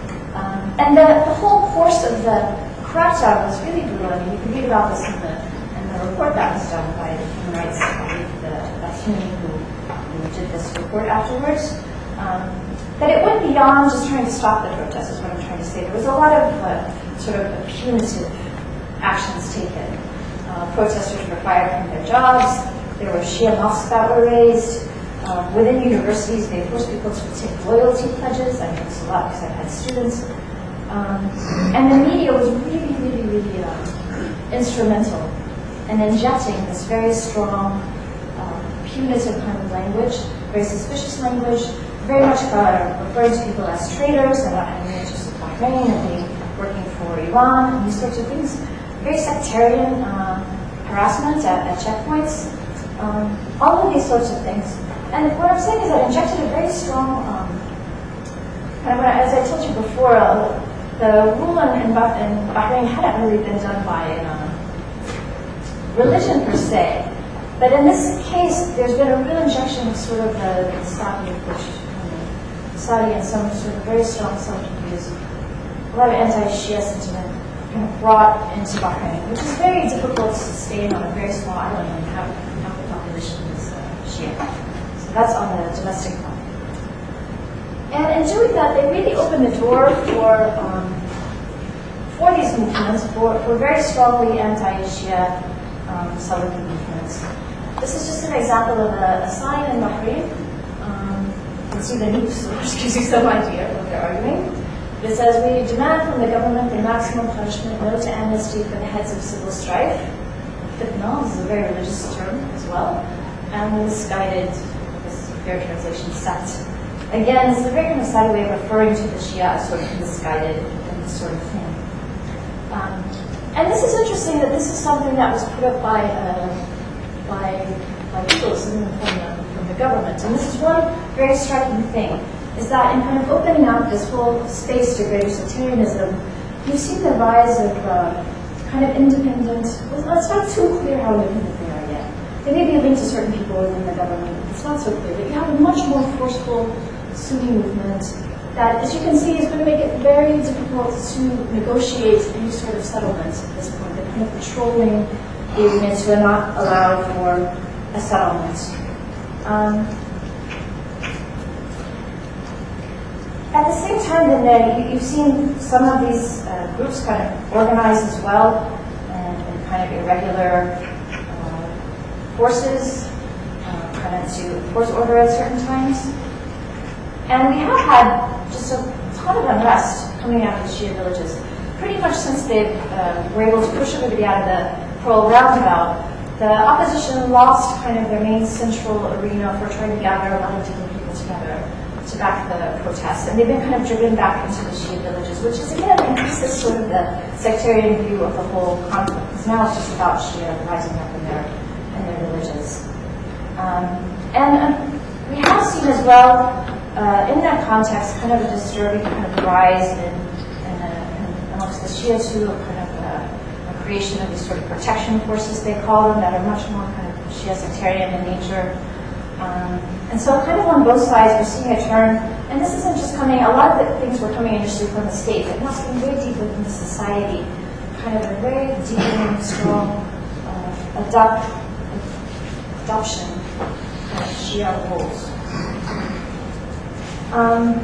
Um, and the, the whole course of the crackdown was really brutal. I mean, you can read about this in the, in the report that was done by the human rights, the Bassuni who, who did this report afterwards. Um, that it went beyond just trying to stop the protests, is what I'm trying to say. There was a lot of uh, sort of punitive actions taken. Uh, protesters were fired from their jobs. There were Shia mosques that were raised. Um, within universities, they forced people to take loyalty pledges. I know this a lot because I've had students. Um, and the media was really, really, really uh, instrumental in injecting this very strong, uh, punitive kind of language, very suspicious language, very much uh, referring to people as traitors and not having the interests of Bahrain and being working for Iran and these sorts of things. Very sectarian uh, harassment at, at checkpoints. Um, all of these sorts of things. And what I'm saying is that injected a very strong, um, kind of, as I told you before, uh, the rule in, in, bah in Bahrain hadn't really been done by um, religion per se. But in this case, there's been a real injection of sort of the, the Saudi approach. Saudi and some sort of very strong Saudi views, a lot of anti-Shia sentiment kind of brought into Bahrain, which is very difficult to sustain on a very small island and have half the population is uh, Shia. So that's on the domestic front. And in doing that, they really opened the door for um, for these movements, for, for very strongly anti-Shia um, Salafi movements. This is just an example of a, a sign in Bahrain. You can see the news, which gives you some idea of what they're arguing. It says, we demand from the government the maximum punishment, no to amnesty for the heads of civil strife. Fitna, this is a very religious term as well. And the misguided, this is a fair translation, sect. again, this is a very kind of side way of referring to the Shia as sort of misguided and this sort of thing. Um, and this is interesting that this is something that was put up by uh, by by leaders from the, from the government. And this is one very striking thing, is that in kind of opening up this whole space to greater sectarianism, you see the rise of uh, kind of independent, well, it's not too clear how independent they are yet. They may be linked to certain people within the government, it's not so clear, but you have a much more forceful Sunni movement that, as you can see, is going to make it very difficult to negotiate any sort of settlement at this point. They're kind of patrolling the agreement to not allow for a settlement. Um, At the same time, then, uh, you, you've seen some of these uh, groups kind of organize as well, and, and kind of irregular uh, forces, uh, kind of to enforce order at certain times. And we have had just a ton of unrest coming out of the Shia villages. Pretty much since they uh, were able to push everybody out of the Pearl Roundabout, the opposition lost kind of their main central arena for trying to gather a lot of different people together to back the protests, and they've been kind of driven back into the Shia villages, which is again increases sort of the sectarian view of the whole conflict, because now it's just about Shia rising up in their in their villages. Um, and um, we have seen as well, uh, in that context, kind of a disturbing kind of rise in, in, uh, in amongst the Shia too, kind of a, a creation of these sort of protection forces, they call them, that are much more kind of Shia sectarian in nature. Um, and so kind of on both sides, we're seeing a turn, and this isn't just coming, a lot of the things were coming initially from the state, but now it's coming very deep within the society, kind of a very deep and strong uh, adopt, adoption of Shia rules. Um,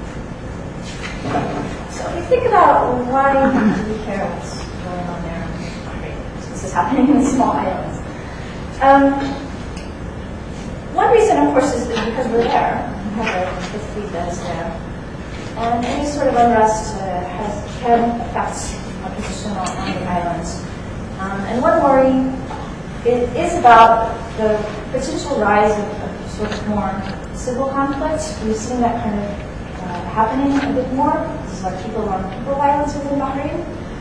so if you think about why do we care what's going on there, this is happening in small islands. Um, One reason, of course, is that because we're there, we have a, the fleet that is there, and any sort of unrest uh, has, can affect our position on, on the islands. Um, and one worry it is about the potential rise of, of sort of more civil conflict. We've seen that kind of uh, happening a bit more. This is like people on people violence within Bahrain.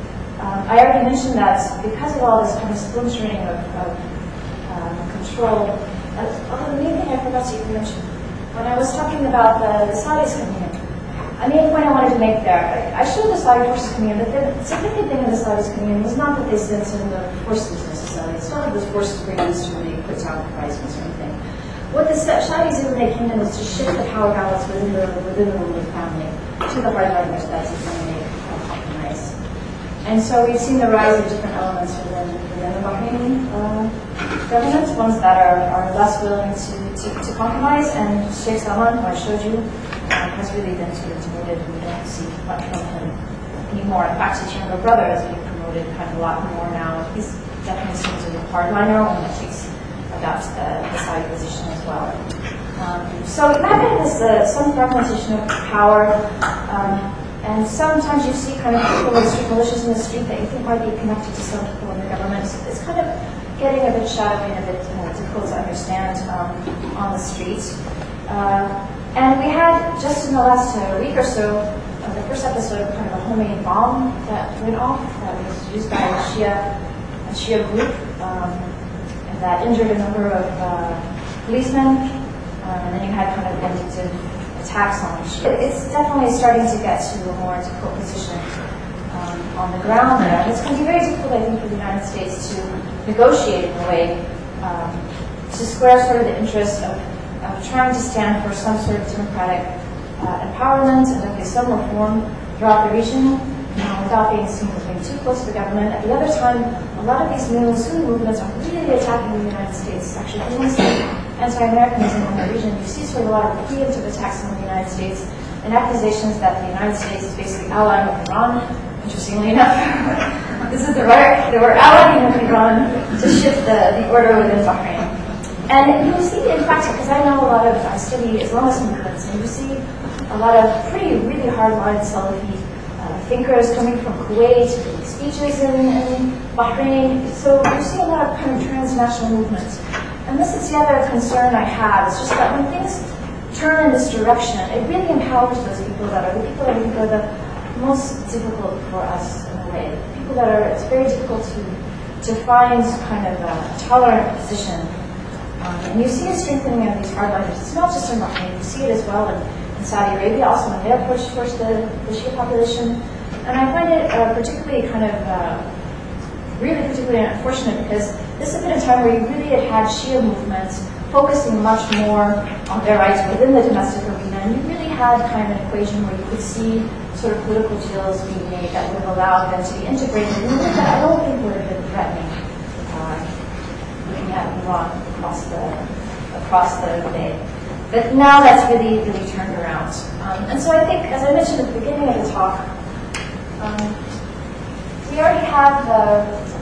Um, I already mentioned that because of all this kind of splintering of, of um, control. Uh, oh, the main thing I forgot to even mention, when I was talking about the, the Saudis coming in, I main point I wanted to make there, I, I showed the Saudi forces coming in, but the significant thing of the Saudis coming in was not that they sent in the forces necessarily. It's not like those forces were used to really put down uprisings or anything. What the Saudis did when they came in was to shift the power balance within the within the ruling family to the hardliners that they compromise. And so we've seen the rise of different elements within, within the Bahraini uh, government, ones that are, are less willing to, to, to compromise, and Sheikh Salman, who I showed you, um, has really been sort of demoted. We don't see much from him anymore. In fact, his younger brother is being promoted kind of a lot more now. He's definitely seems to be a hardliner, one that takes about the, the Saudi position as well. Um, so that kind of is uh, some fragmentation of power. Um, And sometimes you see kind of people in the street, militias in the street that you think might be connected to some people in the government. So it's kind of getting a bit shadowy and a bit uh, difficult to understand um, on the street. Uh, and we had, just in the last uh, week or so, uh, the first episode of kind of a homemade bomb that went off that was used by a Shia, a Shia group, um, and that injured a number of uh, policemen. Um, and then you had kind of vindictive attacks on Shia. It's definitely starting to get to a more difficult position um, on the ground there. And it's going to be very difficult, I think, for the United States to negotiate in a way um, to square sort of the interest of, of trying to stand for some sort of democratic uh, empowerment and okay, some reform throughout the region uh, without being seen as being too close to the government. At the other time, a lot of these new Sunni movements are really attacking the United States. Actually, anti-Americanism in the region, you see sort of a lot of preemptive attacks on the United States and accusations that the United States is basically allying with Iran. Interestingly enough, this is the right, they were allying with Iran to shift the, the order within Bahrain. And you see, in fact, because I know a lot of, I study Islamist movements, and you see a lot of pretty, really hard-line Salafi uh, thinkers coming from Kuwait, speeches in, in Bahrain. So you see a lot of kind of transnational movements. And this is the other concern I have. It's just that when things turn in this direction, it really empowers those people that are the people that I think are the most difficult for us in a way. People that are, it's very difficult to to find kind of a tolerant position. Um, and you see a strengthening of these hardliners. It's not just in Bahrain, you see it as well in, in Saudi Arabia, also in their push towards the, the Shia population. And I find it uh, particularly kind of, uh, really particularly unfortunate because this has been a time where you really had had Shia movements focusing much more on their rights within the domestic arena, and you really had kind of an equation where you could see sort of political deals being made that would have allowed them to be integrated in a way that I don't think would have been threatening, uh, looking at Iran across the across the bay. But now that's really, really turned around. Um, and so I think, as I mentioned at the beginning of the talk, um, we already have uh,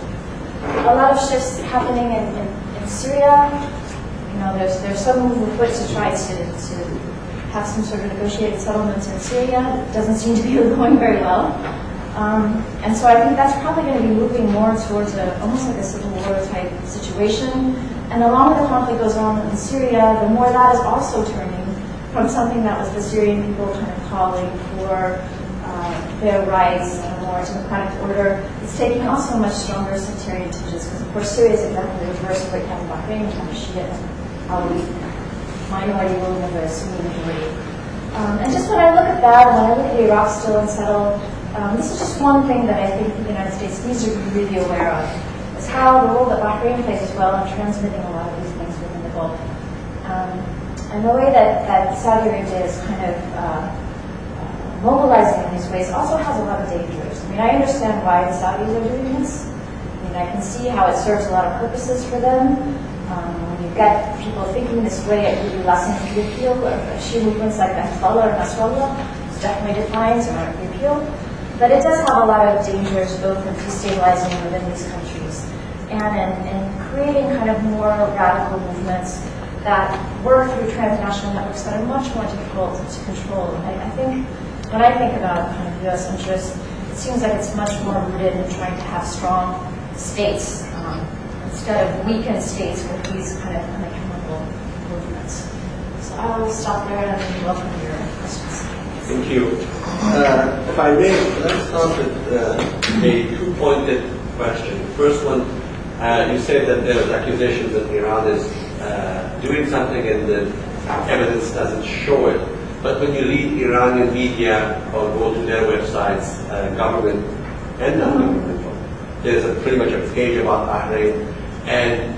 a lot of shifts happening in, in, in Syria. You know, there's there's some movement afoot to try to, to have some sort of negotiated settlements in Syria. It doesn't seem to be going very well. Um, and so I think that's probably going to be moving more towards a, almost like a civil war type situation. And the longer the conflict goes on in Syria, the more that is also turning from something that was the Syrian people kind of calling for uh, their rights and a more democratic order. It's taking also much stronger sectarian tinges, because of course Syria is exactly the reverse of what you have in Bahrain, you have Shia and Alawi minority ruling over a Sunni majority. Um, and just when I look at that, and when I look at Iraq still unsettled, um, this is just one thing that I think the United States needs to be really aware of, is how the role that Bahrain plays as well in transmitting a lot of these things within the Gulf. Um, and the way that, that Saudi Arabia is kind of uh, mobilizing in these ways also has a lot of dangers. I mean, I understand why the Saudis are doing this. I mean, I can see how it serves a lot of purposes for them. Um, when you've got people thinking this way, it really lessens the appeal of Shia movements like Hezbollah or Nasrallah. It's definitely declines or the appeal. But it does have a lot of dangers, both in destabilizing within these countries and in, in creating kind of more radical movements that work through transnational networks that are much more difficult to control. And I, I think, when I think about kind of U S interests, it seems like it's much more rooted in trying to have strong states um, instead of weakened states with these kind of unaccountable movements. So I will stop there and then welcome your questions. Thank you. Uh, if I may, let's start with uh, a two-pointed question. The first one, uh, you said that there was accusations that Iran is uh, doing something and the evidence doesn't show it. But when you read Iranian media or go to their websites, uh, government and non-governmental, there's a, pretty much a page about Bahrain, and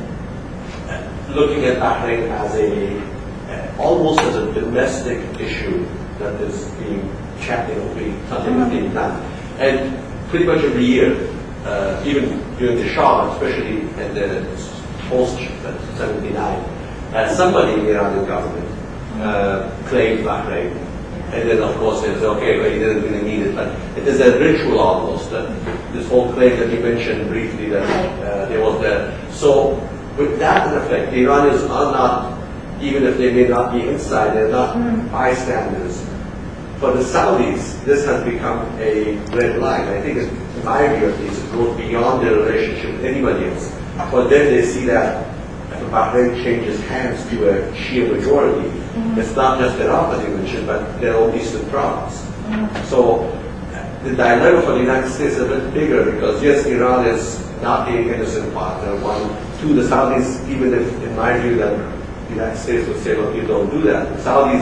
uh, looking at Bahrain as a, uh, almost as a domestic issue that is being chatted or being, something that's being planned. And pretty much every year, uh, even during the Shah, especially in the post seventy-nine, uh, somebody in the Iranian government Uh, claimed Bahrain. And then of course they say, okay, well, he didn't really mean it, but it is a ritual almost, that this whole claim that you mentioned briefly that uh, there was there. So with that in effect, the Iranians are not, even if they may not be inside, they're not mm. bystanders. For the Saudis, this has become a red line. I think, in my view at least, it goes beyond their relationship with anybody else. But then they see that if Bahrain changes hands to a Shia majority, mm-hmm. it's not just Iraq, as you mentioned, but their own eastern province. Mm-hmm. So the dilemma for the United States is a bit bigger because, yes, Iran is not the innocent partner. One, two, the Saudis, even if, in my view, that the United States would say, look, you don't do that. The Saudis,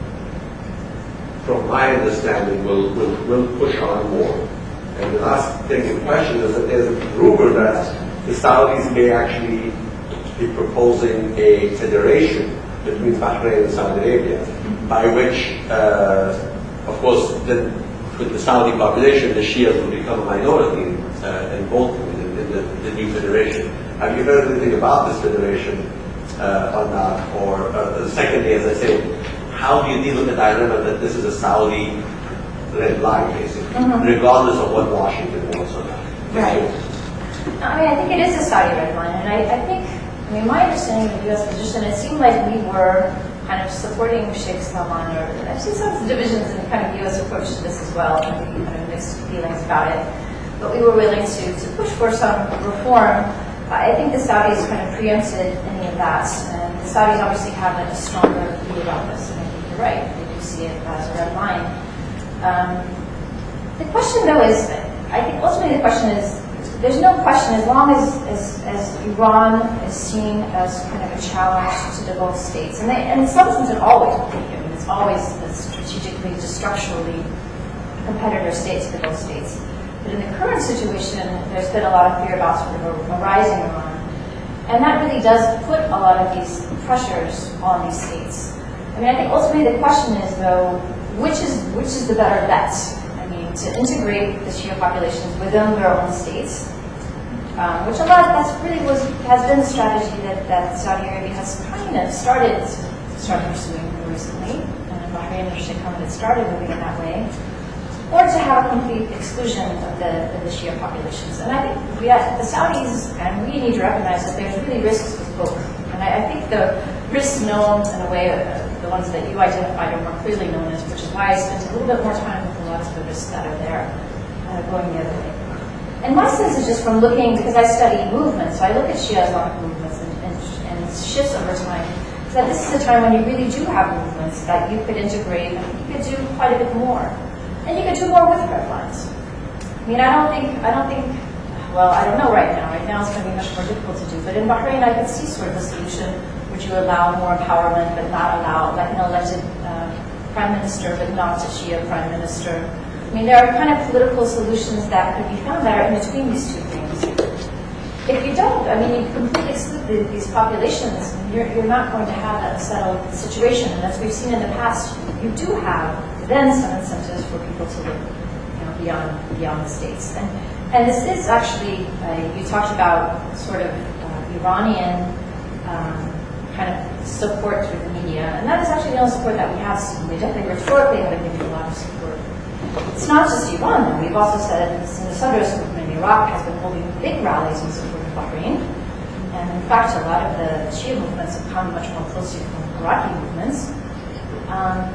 from my understanding, will, will, will push on more. And the last thing in question is that there's a rumor that the Saudis may actually be proposing a federation between Bahrain and Saudi Arabia, by which, uh, of course, then with the Saudi population, the Shias will become a minority uh, in both in, in the, the new federation. Have you heard anything about this federation uh, or not? Or uh, secondly, as I say, how do you deal with the dilemma that this is a Saudi red line, basically, mm-hmm. regardless of what Washington wants or not? Right. I mean, I think it is a Saudi red line, and I, I think. I mean, my understanding of the U S position, it seemed like we were kind of supporting Sheikh Salman, or I've seen some divisions in kind of U S approach to this as well, and maybe kind of mixed feelings about it. But we were willing to, to push for some reform. I think the Saudis kind of preempted any of that, and the Saudis obviously have a stronger view about this, and I think the right. They do see it as a red line. Um, the question, though, is, I think ultimately the question is, there's no question, as long as, as, as Iran is seen as kind of a challenge to the Gulf states, and, they, and in some sense it always will be. I mean, it's always a strategically, just structurally competitor state to the Gulf states. But in the current situation, there's been a lot of fear about sort of a, a rising Iran. And that really does put a lot of these pressures on these states. I mean, I think ultimately the question is, though, which is, which is the better bet? I mean, to integrate the Shia populations within their own states, um, which a lot, that's really was, has been the strategy that, that Saudi Arabia has kind of started to start pursuing more recently. And Bahrain and Sheikh Hamad had started moving in that way. Or to have a complete exclusion of the, of the Shia populations. And I think we have, the Saudis, and we need to recognize that there's really risks with both. And I, I think the risks known, in a way, uh, the ones that you identified are more clearly known as, which is why I spent a little bit more time with a lot of the risks that are there, uh, going the other way. And my sense is just from looking, because I study movements, so I look at Shia Islamic movements and, and, and shifts over time, that this is a time when you really do have movements that you could integrate, and you could do quite a bit more. And you could do more with red lines. I mean, I don't think, I don't think, well, I don't know right now. Right now it's going to be much more difficult to do. But in Bahrain, I could see sort of a solution which you allow more empowerment, but not allow, like an elected uh, prime minister, but not a Shia prime minister. I mean, there are kind of political solutions that could be found that are in between these two things. If you don't, I mean, you completely exclude the, these populations, you're, you're not going to have that settled situation. And as we've seen in the past, you do have then some incentives for people to live, you know, beyond beyond the states. And and this is actually, uh, you talked about sort of uh, Iranian um, kind of support through the media, and that is actually the only support that we have seen. They definitely rhetorically have been giving a lot of support. It's not just Iran, though. We've also said this in the Sadrist movement in Iraq has been holding big rallies in support of Bahrain. And in fact, a lot of the Shia movements have come much more closely from Iraqi movements. Um,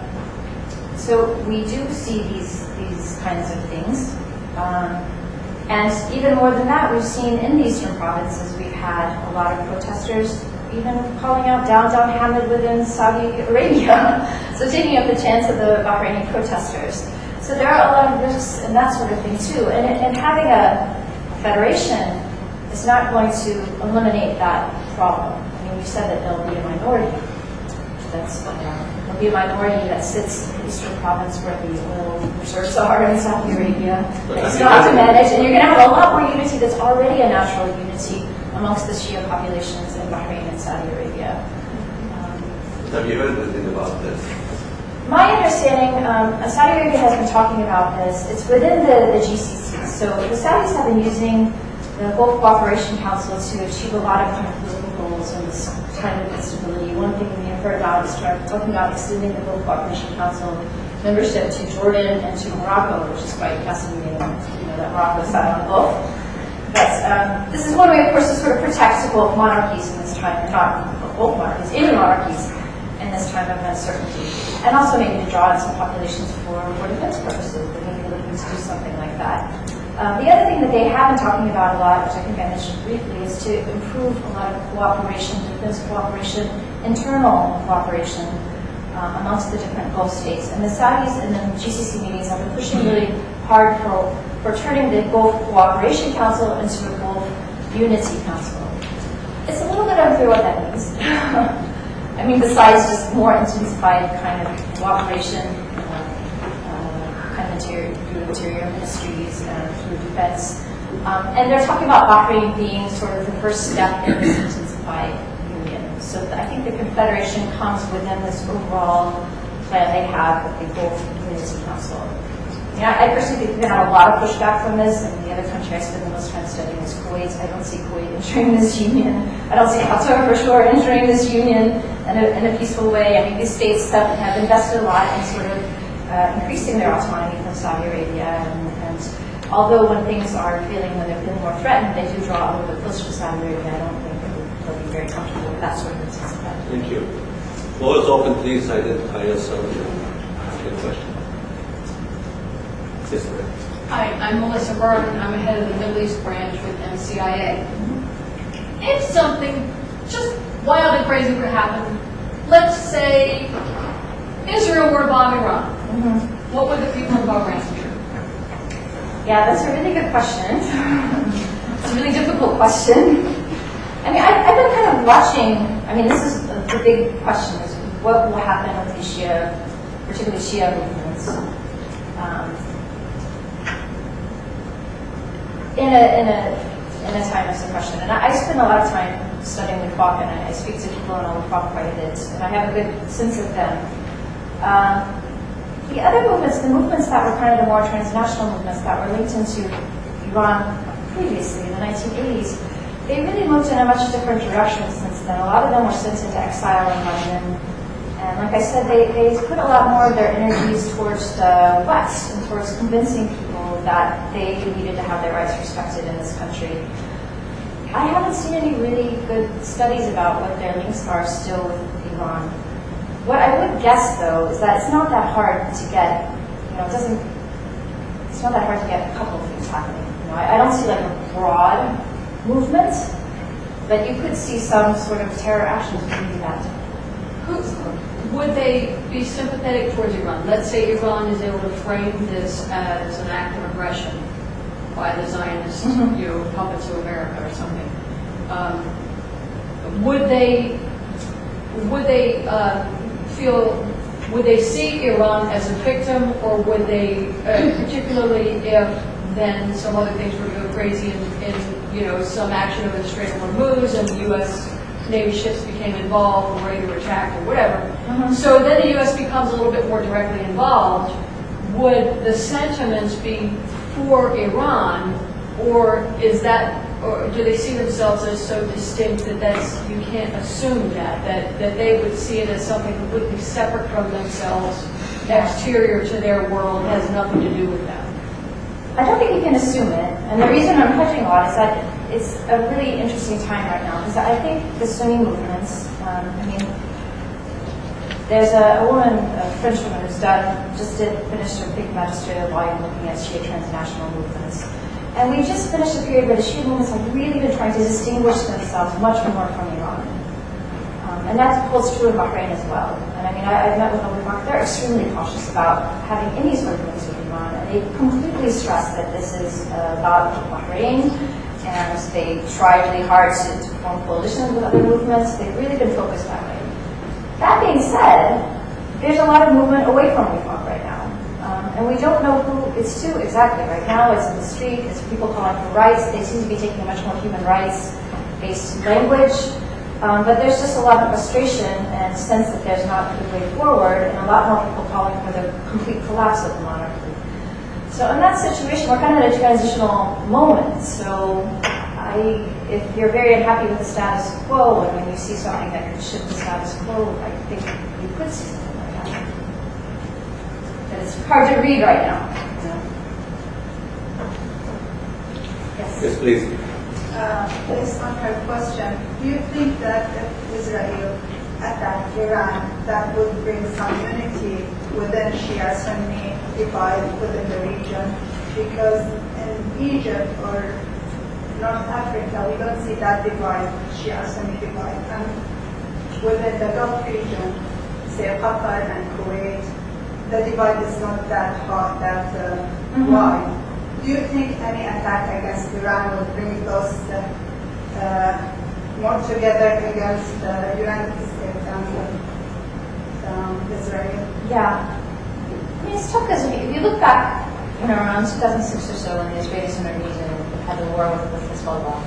So we do see these these kinds of things. Um, and even more than that, we've seen in the eastern provinces, we've had a lot of protesters even calling out down down Hamad within Saudi Arabia. So taking up the chance of the Bahraini protesters. So there are a lot of risks and that sort of thing too. And, and having a federation is not going to eliminate that problem. I mean, we said that there'll be a minority. That's uh, there'll be a minority that sits in the eastern province where the oil reserves are in Saudi Arabia. It's not to manage, and you're going to have a lot more unity that's already a natural unity amongst the Shia populations in Bahrain and Saudi Arabia. Um, Have you heard anything about this? My understanding, um, Saudi Arabia has been talking about this. It's within the, the G C C. So the Saudis have been using the Gulf Cooperation Council to achieve a lot of kind of political goals in this kind of instability. One thing we have heard about is talking about extending the Gulf Cooperation Council membership to Jordan and to Morocco, which is quite fascinating, you know, that Morocco sat on the Gulf. But um, this is one way, of course, to sort of protect both monarchies in this time, not both monarchies, any monarchies in this time of uncertainty. And also maybe to draw in some populations for, for defense purposes, but maybe looking to do something like that. Um, the other thing that they have been talking about a lot, which I think I mentioned briefly, is to improve a lot of cooperation, defense cooperation, internal cooperation um, amongst the different Gulf states. And the Saudis in the G C C meetings have been pushing really hard for, for turning the Gulf Cooperation Council into a Gulf Unity Council. It's a little bit unclear what that means. I mean, besides just more intensified kind of cooperation, Interior, through interior ministries and through defense. Um, and they're talking about Bahrain being sort of the first step in this intensified union. So I think the Confederation comes within this overall plan they have with the Gulf Unity Council. Yeah, I personally think we're going to have a lot of pushback from this, and the other country I spend the most time studying is Kuwait. I don't see Kuwait entering this union. I don't see Qatar for sure entering this union in a, in a peaceful way. I mean, these states have, have invested a lot in sort of Uh, increasing their autonomy from Saudi Arabia, and, and although when things are feeling, when they're feeling more threatened, they do draw a little bit closer to Saudi Arabia. I don't think they'll be very comfortable with that sort of intensified. Thank you. Floor is open, please identify yourself and ask your question. Yes, sir. Hi, I'm Melissa Berman. I'm head of the Middle East branch with M C I A. If something just wild and crazy would happen, let's say Israel were to bomb Iran, Mhm. what would the people of Bahrain do? Yeah, that's a really good question. It's a really difficult question. I mean, I, I've been kind of watching, I mean, this is the, the big question, is what will happen with the Shia, particularly Shia movements. Um, in a, in a, in a time of suppression. And I, I spend a lot of time studying Wifaq, and I, I speak to people in Wifaq quite a bit, and I have a good sense of them. Um, the other movements, the movements that were kind of the more transnational movements that were linked into Iran previously in the nineteen eighties, they really moved in a much different direction since then. A lot of them were sent into exile in London. And like I said, they, they put a lot more of their energies towards the West and towards convincing people that they needed to have their rights respected in this country. I haven't seen any really good studies about what their links are still with Iran. What I would guess, though, is that it's not that hard to get, you know, it doesn't, it's not that hard to get a couple of things happening. You know, I, I don't see like a broad movement, but you could see some sort of terror actions doing that. Who, would they be sympathetic towards Iran? Let's say Iran is able to frame this as an act of aggression by the Zionists, mm-hmm. you know, puppets of America or something. Um, would they, would they uh, feel, would they see Iran as a victim, or would they, uh, particularly if then some other things were to go crazy and, and you know, some action over the Strait of Hormuz and the U S Navy ships became involved and ready to attack or whatever. Mm-hmm. So then the U S becomes a little bit more directly involved. Would the sentiments be for Iran, or is that, or do they see themselves as so distinct that that's, you can't assume that, that, that they would see it as something completely separate from themselves, exterior to their world, has nothing to do with them? I don't think you can assume it, and the reason I'm hedging a lot is that it's a really interesting time right now, because I think the Sunni movements, um, I mean, there's a, a woman, a French woman who's done, just did, finished a big magisterial volume looking at Shia transnational movements. And we just finished a period where the Shia movements have really been trying to distinguish themselves much more from Iran. Um, and that holds true in Bahrain as well. And I mean, I, I've met with Wifaq, they're extremely cautious about having any sort of links with Iran. And they completely stress that this is uh, about Bahrain, and they try really hard to, to form coalitions with other movements. They've really been focused that way. That being said, there's a lot of movement away from Wifaq right now. Um, and we don't know who it's to exactly. Right now it's in the street, it's people calling for rights. They seem to be taking a much more human rights-based language. Um, but there's just a lot of frustration and sense that there's not a good way forward, and a lot more people calling for the complete collapse of the monarchy. So in that situation, we're kind of at a transitional moment. So I, if you're very unhappy with the status quo, and when you see something that could shift the status quo, I think you could see something like that. But it's hard to read right now. Yes. Yes, please. Uh, based on her question, do you think that if Israel attacked Iran, that would bring some unity within Shia Sunni divide within the region? Because in Egypt or North Africa, we don't see that divide, Shia Sunni divide. And within the Gulf region, say Qatar and Kuwait, the divide is not that hard, that uh, mm-hmm. wide. Do you think any attack against Iran will bring those uh, uh, more together against the United States and um, Israel? Yeah. I mean, it's tough because if, if you look back, you know, around two thousand six or so, when the Israelis and Armenians had the war with, with Hezbollah.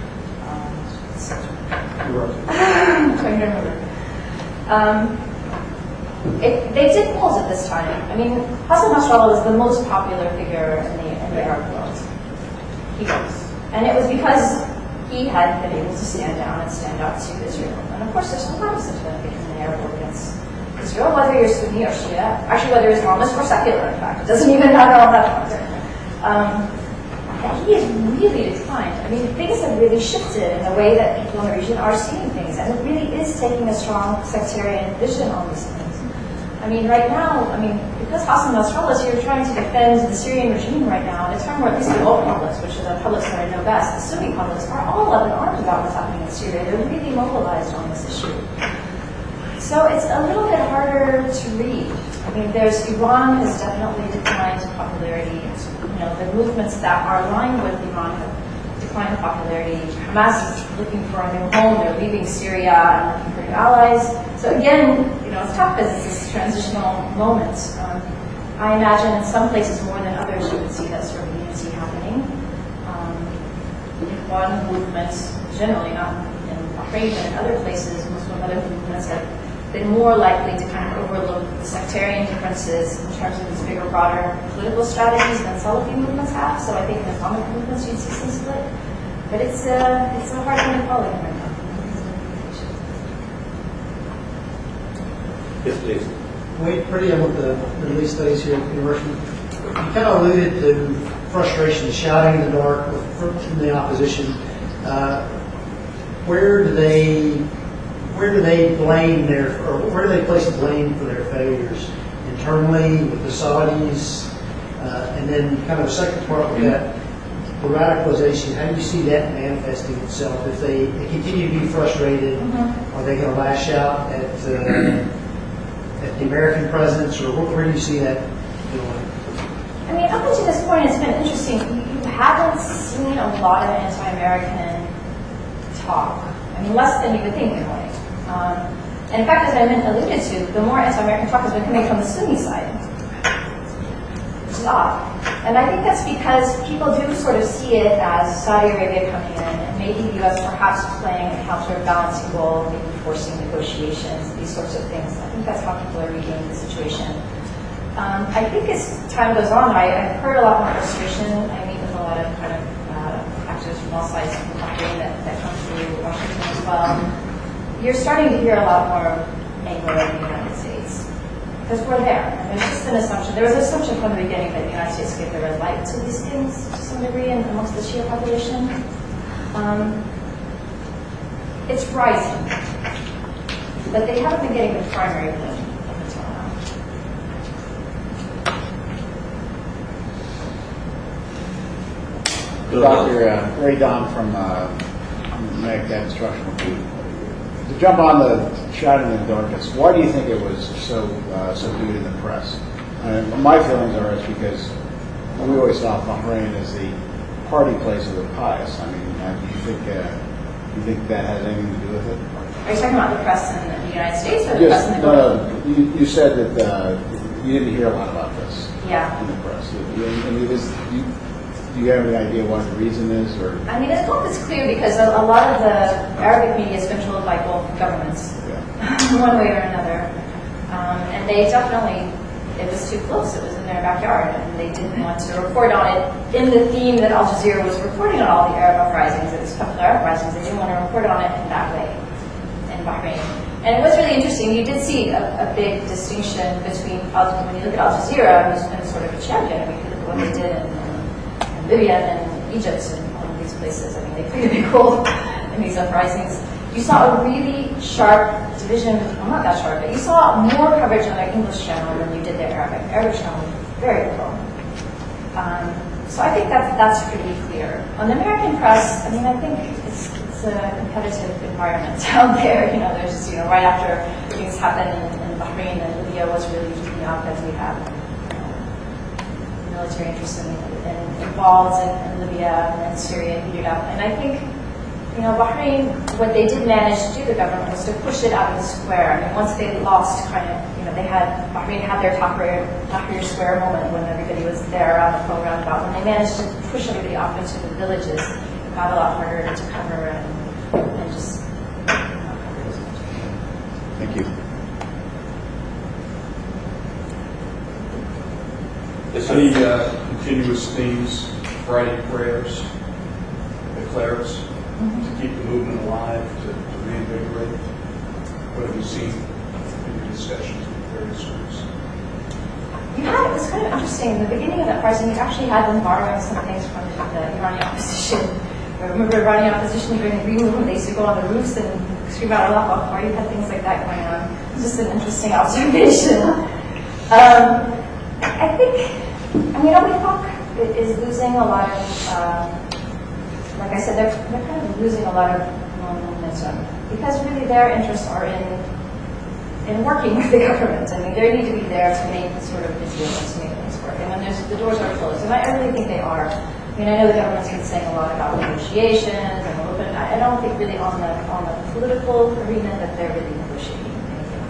Um, I'm trying to remember. Um, It, they did polls at this time. I mean, Hassan Nasrallah was the most popular figure in the, in the Arab world. He was. And it was because he had been able to stand down and stand out to Israel. And of course, there's a lot of sentiment in the Arab world against Israel, whether you're Sunni or Shia, actually whether Islamist or secular, in fact. It doesn't even matter on that front. Um, and he has really declined. I mean, things have really shifted in the way that people in the region are seeing things. And it really is taking a strong sectarian vision on these things. I mean, right now, I mean, because Hassan Nasrallah is here trying to defend the Syrian regime right now, at a time where at least the old publics, which are the publics that I know best, the Sunni publics, are all up in arms about what's happening in Syria. They're really mobilized on this issue. So it's a little bit harder to read. I mean, there's Iran has definitely declined in popularity. You know, the movements that are aligned with Iran have declined in popularity. Hamas is looking for a new home. They're leaving Syria and looking for new allies. So again, you know, it's tough because it's this transitional moment. Um, I imagine in some places more than others you would see that sort of unity happening. Um, Ikhwan movements, generally not in Bahrain, but in other places, Muslim other movements have been more likely to kind of overlook the sectarian differences in terms of these bigger, broader political strategies than Salafi movements have. So I think in Islamic movements you'd see some split. But it's a, it's a hard one to follow right now. Yes, please. Wade Pretty, I'm with the Middle East Studies here at the University. You kind of alluded to frustration, shouting in the dark from the opposition. Uh, where do they where do they blame their, or where do they place the blame for their failures? Internally, with the Saudis, uh, and then kind of the second part with that, the radicalization, how do you see that manifesting itself? If they, they continue to be frustrated, mm-hmm. are they going to lash out at uh, at the American presence, or where do you see that going? I mean, up until this point, it's been interesting. You, you haven't seen a lot of anti-American talk. I mean, less than you would think in a way. Um, and in fact, as I alluded to, the more anti-American talk has been coming from the Sunni side, which is odd. And I think that's because people do sort of see it as Saudi Arabia coming in, and maybe the U S perhaps playing a counterbalancing role, maybe forcing negotiations, these sorts of things. I think that's how people are reading the situation. Um, I think as time goes on, I, I've heard a lot more frustration. I meet with a lot of kind of uh, actors from all sides of the country that, that come through Washington as well. You're starting to hear a lot more anger in the United States. Because we're there. And there's just an assumption. There was an assumption from the beginning that the United States gave the red light to these things to some degree in, amongst the Shia population. Um, it's rising. But they haven't been getting the primary vote up until now. Doctor Uh, Ray Don from uh, Magdad Instructional Group. To jump on the shouting in the darkness, why do you think it was so uh, subdued in the press? And my feelings are it's because we always thought Bahrain as the party place of the pious. I mean, uh, do you think uh, do you think that has anything to do with it? Are you talking about the press in the United States or the Yes, press in the no, world? no, you, you said that uh, you didn't hear a lot about this Yeah. in the press. You, you, you, this, you, do you have any idea what the reason is? Or I mean, it's both. It's clear because a, a lot of the Arabic media is controlled by both governments, yeah. one way or another. Um, and they definitely, it was too close. It was in their backyard, and they didn't want to report on it in the theme that Al Jazeera was reporting on all the Arab uprisings, it was couple Arab uprisings. They didn't want to report on it in that way in Bahrain. And it was really interesting. You did see a, a big distinction between, when you look at Al Jazeera, who's been sort of a champion. I mean, if you look at what they did in, in Libya and Egypt and all of these places. I mean, they played a big role in these uprisings. You saw a really sharp division, well, not that sharp, but you saw more coverage on their English channel than you did their Arabic. Arabic channel was very little. Um, so I think that's, that's pretty clear. On the American press, I mean, I think it's, it's a competitive environment out there. You know, there's just, you know, right after things happened in, in Bahrain and Libya was really heating up as we have uh, military interests in, in, involved in, in Libya and Syria heated up. And I think, you know, Bahrain, what they did manage to do, the government, was to push it out of the square. I mean, once they lost kind of, you know, they had, Bahrain had their Tahrir, Tahrir Square moment when everybody was there around the Pearl Roundabout. When they managed to push everybody off into the villages, it got a lot harder to cover and, and just not cover as much. Thank you. Any uh, continuous themes, Friday prayers, the clerics, to keep the movement alive, to, to reinvigorate? What have you seen in your discussions with various groups? You had, it was kind of interesting, in the beginning of that uprising, you actually had them borrowing some things from the Iranian opposition. I remember Iranian opposition during the Green Movement, they used to go on the roofs and scream out Allah Akbar. You had things like that going on. It was just an interesting observation. um, I think, I mean, Al-Wifaq is losing a lot of, um, like I said, they're, they're kind of losing a lot of momentum because really their interests are in in working with the government. I mean, they need to be there to make sort of the deal and to make things work. And when there's, the doors are closed, and I, I really think they are. I mean, I know the government's been saying a lot about negotiations and open. I, I don't think really on the on the political arena that they're really negotiating anything.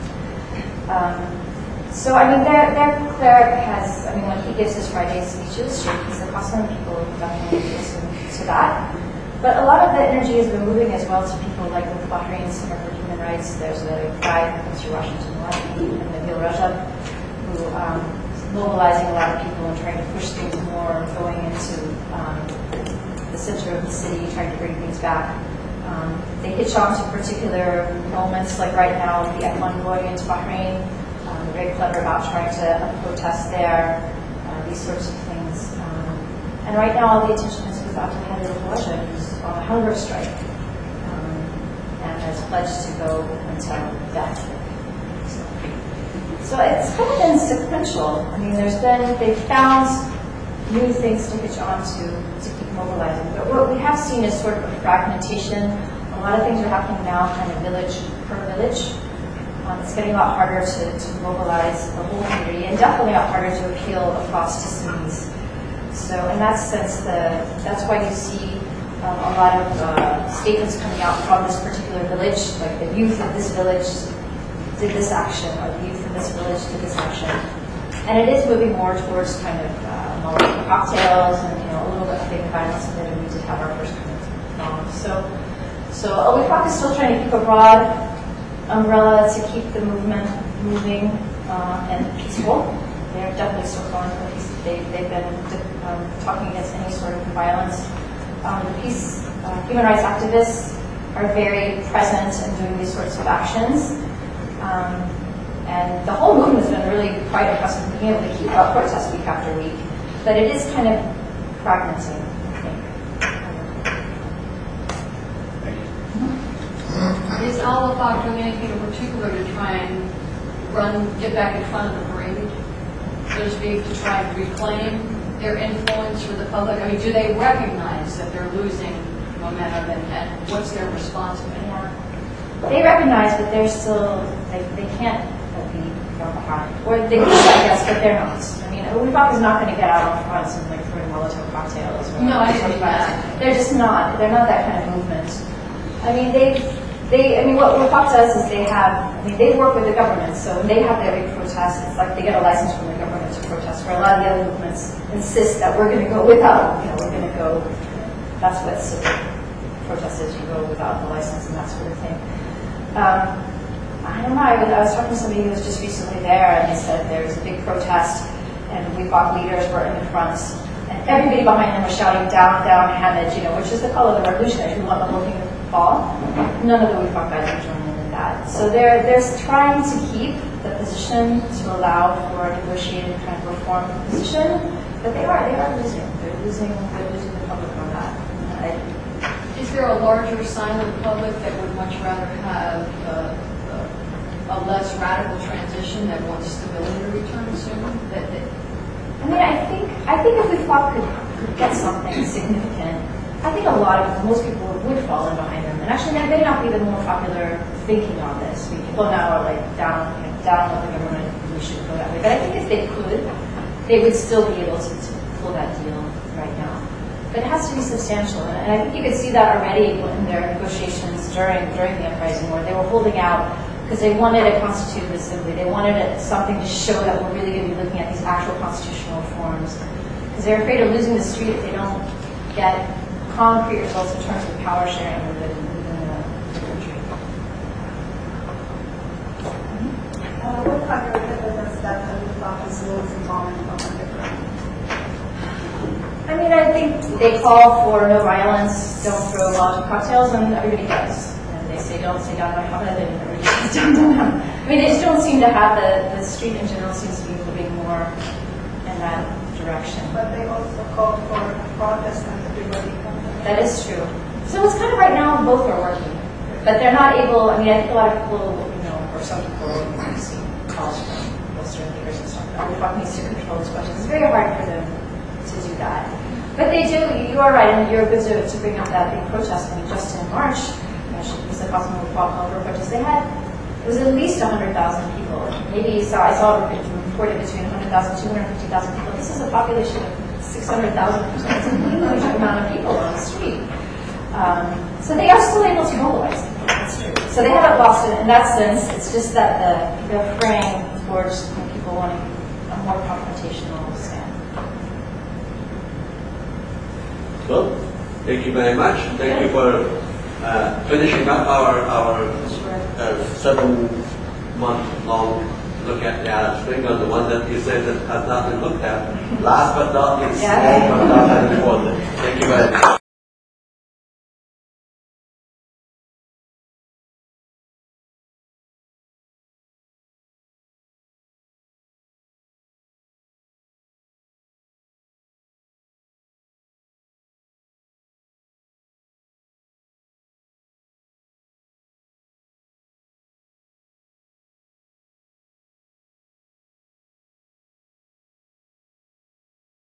Um, so I mean, their their cleric has. I mean, when he gives his Friday speeches, sure, he's accustomed people definitely listen to that. But a lot of the energy has been moving as well to people like with Bahrain Center for Human Rights. There's a guy who comes to Washington a lot, and Nabil Rajab, who um, is mobilizing a lot of people and trying to push things more, going into um, the center of the city, trying to bring things back. Um, they hitch on to particular moments, like right now, the F one going into Bahrain. Um, they're very clever about trying to protest there, uh, these sorts of things. Um, and right now, all the attention is with Abdelkader al-Khawaja, who's on a hunger strike, um, and has pledged to go until death. So, so it's kind of been sequential. I mean, there's been, they've found new things to hitch on to, to keep mobilizing. But what we have seen is sort of a fragmentation. A lot of things are happening now kind of village per village. Um, it's getting a lot harder to, to mobilize the whole community, and definitely a lot harder to appeal across to Sunnis. So in that sense, the, that's why you see um, a lot of uh, statements coming out from this particular village, like the youth of this village did this action, or the youth of this village did this action. And it is moving more towards kind of uh, Molotov cocktails and, you know, a little bit of big violence, and then we did have our first kind of bomb. So, so Al Wifaq is still trying to keep a broad umbrella to keep the movement moving uh, and peaceful. They're definitely still calling for peace. They, they've been um, talking against any sort of violence. Um, the peace, uh, human rights activists are very present in doing these sorts of actions. Um, and the whole movement has been really quite impressive, being able to keep up protests week after week. But it is kind of fragmenting, I think. Mm-hmm. Is Al Wifaq doing anything in particular to try and run, get back in front of the parade, so to speak, to try and reclaim their influence for the public? I mean, do they recognize that they're losing momentum, and, and what's their response to it? Yeah. They recognize, but they're still, they, they can't be from behind. Or they could, I guess, but they're not. I mean, Wifaq is not going to get out on front and like throwing Molotov cocktails. Or no, I didn't that. They're just not. They're not that kind of movement. I mean, they, they. I mean, what Wifaq does is they have. I mean, they work with the government, so when they have their big protests, it's like they get a license from the government to protest. Where a lot of the other movements insist that we're going to go without. You know, we're going to go. That's what civil protest is. You go without the license and that sort of thing. Um, I don't know. I was, I was talking to somebody who was just recently there, and they said there was a big protest, and Wifaq leaders were in the front, and everybody behind them was shouting "Down, down, Hamid," you know, which is the call of the revolutionaries who want the whole thing to fall. None of the Wifaq guys are joining in that. So they're they're trying to keep the position to allow for a negotiated kind of reform position, but they are they are losing. They're losing. They're losing the public on that. I, Is there a larger silent public that would much rather have uh, a less radical transition that wants stability to return soon? That, that I mean, I think I think if Wifaq could, could get something significant, I think a lot of most people would fall in behind them. And actually, they may not be the more popular thinking on this. I mean, people now are like down, you know, down with the government. We should go that way. But I think if they could, they would still be able to, to pull that deal right now. But it has to be substantial, and I think you could see that already in their negotiations during during the uprising, where they were holding out because they wanted a constituted assembly. They wanted a, something to show that we're really going to be looking at these actual constitutional reforms. Because they're afraid of losing the street if they don't get concrete results in terms of power sharing within, within the, the country. Uh, what kind of evidence that the Wifaq is losing momentum on the ground? I mean, I think they call for no violence, don't throw Molotov cocktails, and everybody does. And they say don't say down by Hamid, and everybody says down by Hamid. I mean, they just don't seem to have the, the street in general seems to be moving more in that direction. But they also call for protest and everybody comes. That is true. So it's kind of right now both are working, but they're not able. I mean, I think a lot of people, you know, or some people, you see calls from Western leaders and stuff. Wifaq needs to control this budget. It's very hard for them to do that. But they do, you are right, and you're good to, to bring up that big protest. I mean, just in March, you know, the Cosmo Wifaq protest, they had it was at least one hundred thousand people. Maybe you saw, I saw it reported between one hundred thousand, two hundred fifty thousand people. This is a population of six hundred thousand people. It's a huge amount of people on the street. Um, so they are still able to mobilize. That's true. So they haven't lost it in that sense. It's just that the, the fraying towards people wanting a more confrontational stand. Well, thank you very much. Thank you for uh, finishing up our, our uh, seven-month-long look at the Arab Spring on the one that you said that has not been looked at. Last but not least, Yeah. but not important. Thank you very much.